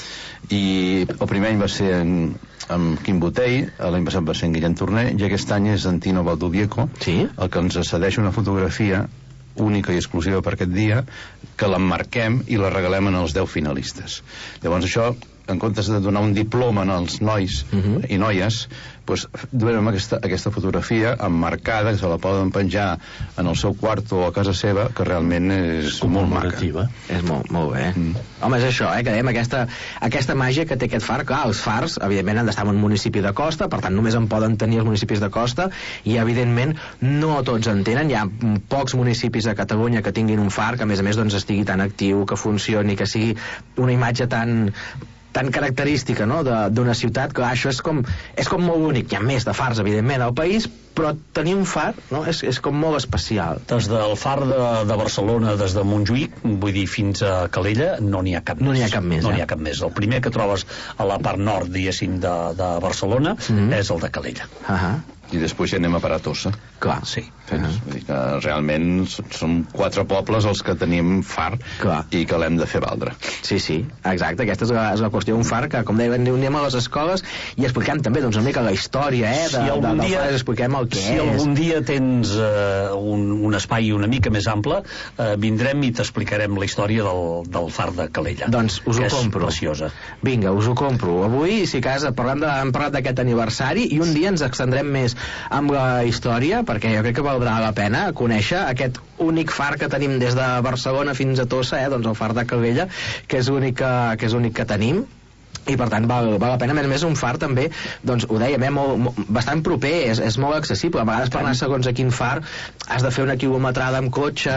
i el primer any va ser en, amb Quim Botell, l'any passat va ser en Guillem Torner, i aquest any és en Tino Valdovieco, sí? el que ens cedeix una fotografia única i exclusiva per aquest dia, que l'emmarquem i la regalem als deu finalistes. Llavors això, en comptes de donar un diploma als nois uh-huh. i noies, doncs donem aquesta, aquesta fotografia emmarcada, que se la poden penjar en el seu quart o a casa seva, que realment és molt maca. És molt, molt bé. Mm. Home, és això, eh, que dèiem aquesta, aquesta màgia que té aquest far. Clar, els fars, evidentment, han d'estar en un municipi de costa, per tant, només en poden tenir els municipis de costa, i, evidentment, no tots en tenen. Hi ha pocs municipis a Catalunya que tinguin un far, que, a més a més, doncs, estigui tan actiu, que funcioni, que sigui una imatge tan tan característica, no?, d'una ciutat, que això és com, és com molt únic. Hi ha més de fars, evidentment, al país, però tenir un far, no?, és, és com molt especial. Des del far de, de Barcelona, des de Montjuïc, vull dir, fins a Calella, no n'hi ha cap no més. No n'hi ha cap més, no eh? n'hi ha cap més. El primer que trobes a la part nord, diguéssim, de, de Barcelona, mm-hmm. és el de Calella. Ahà. I després ja anem a parar a Tossa. Clar. Sí. Uh-huh. Vull dir que realment som quatre pobles els que tenim far. Clar. I que l'hem de fer valdre. Sí, sí, exacte. Aquesta és la, és la qüestió d'un far que, com deia, anem a les escoles i expliquem també, doncs, una mica la història, eh, de, si de, del dia, far, expliquem el que si és. Si algun dia tens uh, un, un espai una mica més ample, uh, vindrem i t'explicarem la història del, del far de Calella. Doncs us ho compro. És preciosa. Vinga, us ho compro. Avui, si cas, parlem de, hem parlat d'aquest aniversari i un dia ens extendrem més amb la història, perquè jo crec que valdrà la pena conèixer aquest únic far que tenim des de Barcelona fins a Tossa, eh, doncs el far de Calella, que és l'únic que, que, és l'únic que tenim, i per tant val, val la pena. A més a més, un far també, doncs ho dèiem, eh, molt, molt, bastant proper, és, és molt accessible. A vegades per anar segons a quin far has de fer una quilometrada amb cotxe,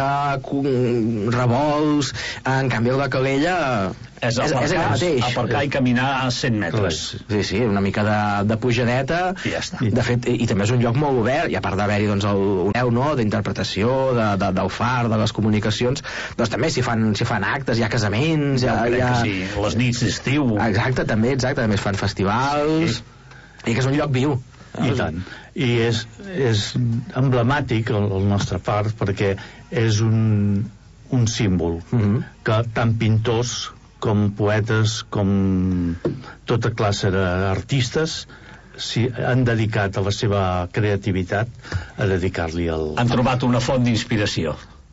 revolts. En canvi el de Calella és, és, és allà mateix, aparcar i caminar a cent metres. Sí, sí, una mica de, de pujadeta. I ja està. De fet, i, i també és un lloc molt obert, i a part d'haver-hi doncs, el, el no, d'interpretació de, de, del far, de les comunicacions, doncs també s'hi fan, s'hi fan actes, hi ha casaments, ja, hi ha... Sí, les nits d'estiu. Exacte, també, exacte, també es fan festivals, sí. I que és un lloc viu. I tant. I és, és emblemàtic el, el nostre far, perquè és un, un símbol mm-hmm. que tant pintors com poetes, com tota classe d'artistes si han dedicat a la seva creativitat a dedicar-li el... Han trobat una font d'inspiració.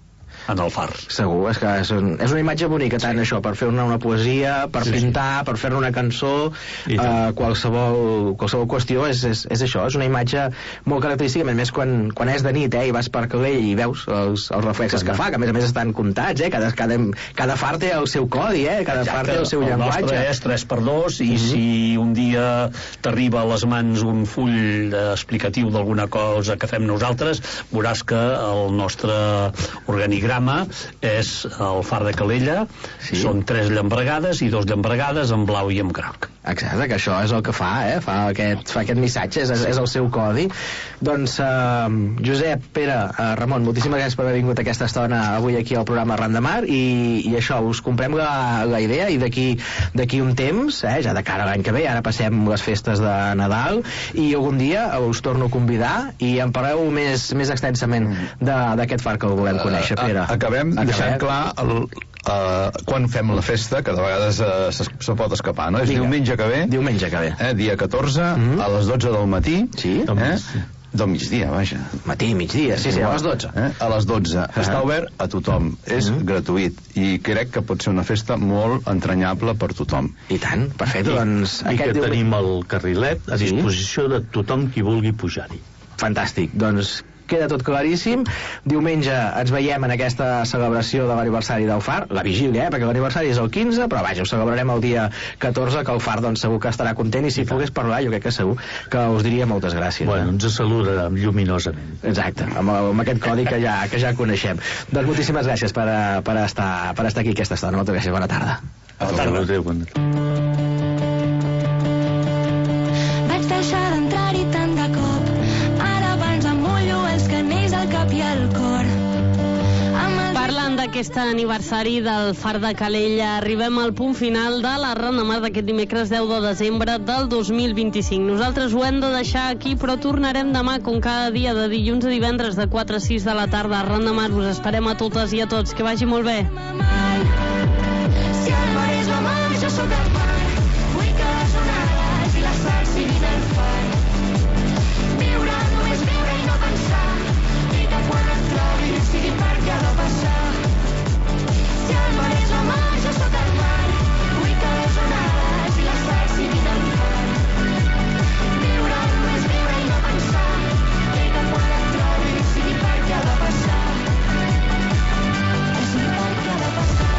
en el far. Segur, és que és, un, és una imatge bonica, tant això, per fer-ne una poesia, per sí, pintar, sí. per fer-ne una cançó, uh, qualsevol, qualsevol qüestió, és, és, és això, és una imatge molt característica, a més quan, quan és de nit, eh, i vas per Calella i veus els, els reflexes que fa, que a més a més estan comptats, eh, cada, cada, cada far té el seu codi, eh, cada Exacte, far té el seu el llenguatge. El nostre és tres per dos i mm -hmm. si un dia t'arriba a les mans un full explicatiu d'alguna cosa que fem nosaltres, veuràs que el nostre organigrama és el far de Calella, sí. són tres llambregades i dos llambregades en blau i en groc. Exacte, que això és el que fa, eh? fa, aquest, fa aquest missatge, és, és el seu codi. Doncs, uh, Josep, Pere, uh, Ramon, moltíssimes gràcies per haver vingut aquesta estona avui aquí al programa Ran de Mar, i, i això, us comprem la, la idea, i d'aquí d'aquí un temps, eh, ja de cara a l'any que ve, ara passem les festes de Nadal, i algun dia us torno a convidar i en parleu més, més extensament d'aquest far que el volem conèixer, Pere. Uh, acabem, acabem deixant clar el, Uh, quan fem la festa, que de vegades uh, se, se pot escapar, no? És Digue. diumenge que ve. Diumenge que ve. Eh, dia catorze, mm -hmm. a les dotze del matí. Sí? Eh? Del migdia, vaja. Matí, migdia, sí, sí, a les dotze. Eh? A les dotze. Uh -huh. Està obert a tothom. És uh -huh. gratuït. I crec que pot ser una festa molt entranyable per tothom. I tant, perfecte. I, doncs, i que diumenge... tenim el carrilet a disposició sí? de tothom qui vulgui pujar-hi. Fantàstic. Doncs queda tot claríssim. Diumenge ens veiem en aquesta celebració de l'aniversari del far, la vigília, eh? perquè l'aniversari és el quinze, però vaja, ho celebrarem el dia catorze, que el far doncs segur que estarà content, i si pogués parlar jo crec que segur que us diria moltes gràcies. Bueno, ens saluda lluminosament. Exacte, amb, amb aquest codi que ja, que ja coneixem. Doncs moltíssimes gràcies per, per, estar, per estar aquí aquesta estona. Moltes gràcies, bona tarda. Bona tarda. Adéu, bona tarda. Vaig deixar d'entrar-hi tant de cop, ara abans em mullo els canells al cap i al cor. Parlant d'aquest aniversari del far de Calella, arribem al punt final de la Ran de Mar d'aquest dimecres deu de desembre del dos mil vint-i-cinc. Nosaltres ho hem de deixar aquí, però tornarem demà, com cada dia, de dilluns a divendres, de quatre a sis de la tarda. A Ran de Mar us esperem a totes i a tots. Que vagi molt bé. Si el mar és la mar, jo sóc el mar. Vull que les onades i les sals siguin el far. Viure, només viure i no pensar. I que quan et trobi sigui perquè ha de passar. Si el mar és la mar, jo sóc el mar. Vull que les onades i les sals siguin el far. Viure, només viure i no pensar. I que quan et trobi sigui perquè ha de passar. Que sigui perquè ha de passar.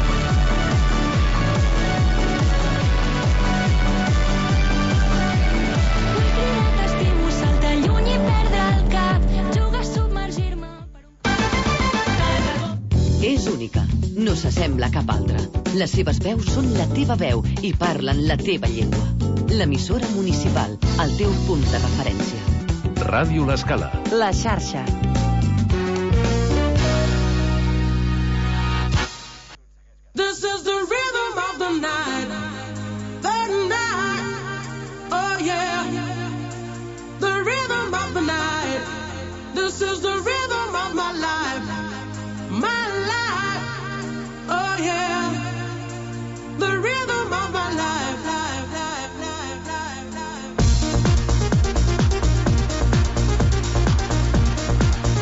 És única, no s'assembla a cap altra. Les seves veus són la teva veu i parlen la teva llengua. L'emissora municipal, el teu punt de referència. Ràdio L'Escala. La xarxa. This is the rhythm of the night. The night. Oh yeah. The rhythm of the night. This is the rhythm of my life. My life. Oh yeah. The rhythm of my life. Life, life, life, life, life, life.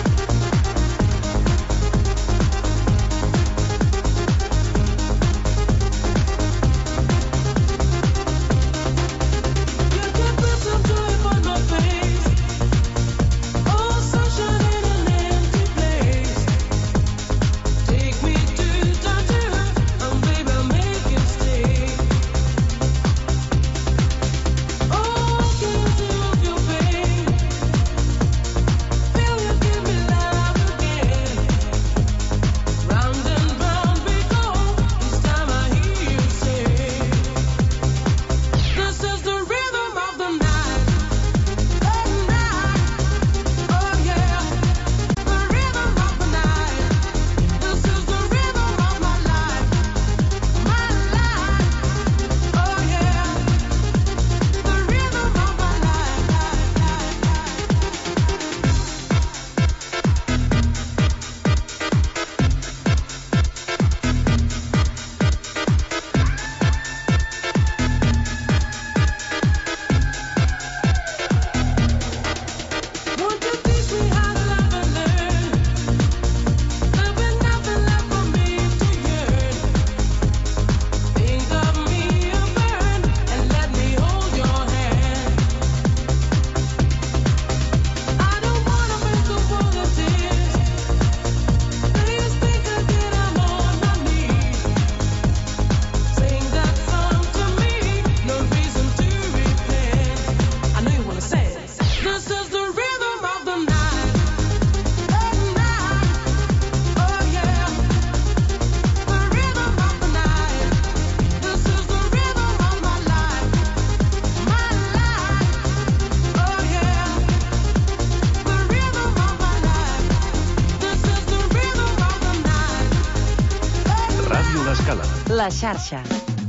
l'Escala. La xarxa.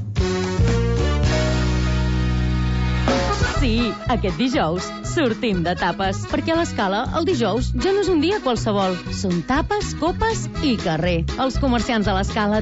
Sí, aquest dijous sortim de tapes, perquè a l'Escala el dijous ja no és un dia qualsevol. Són tapes, copes i carrer. Els comerciants de l'Escala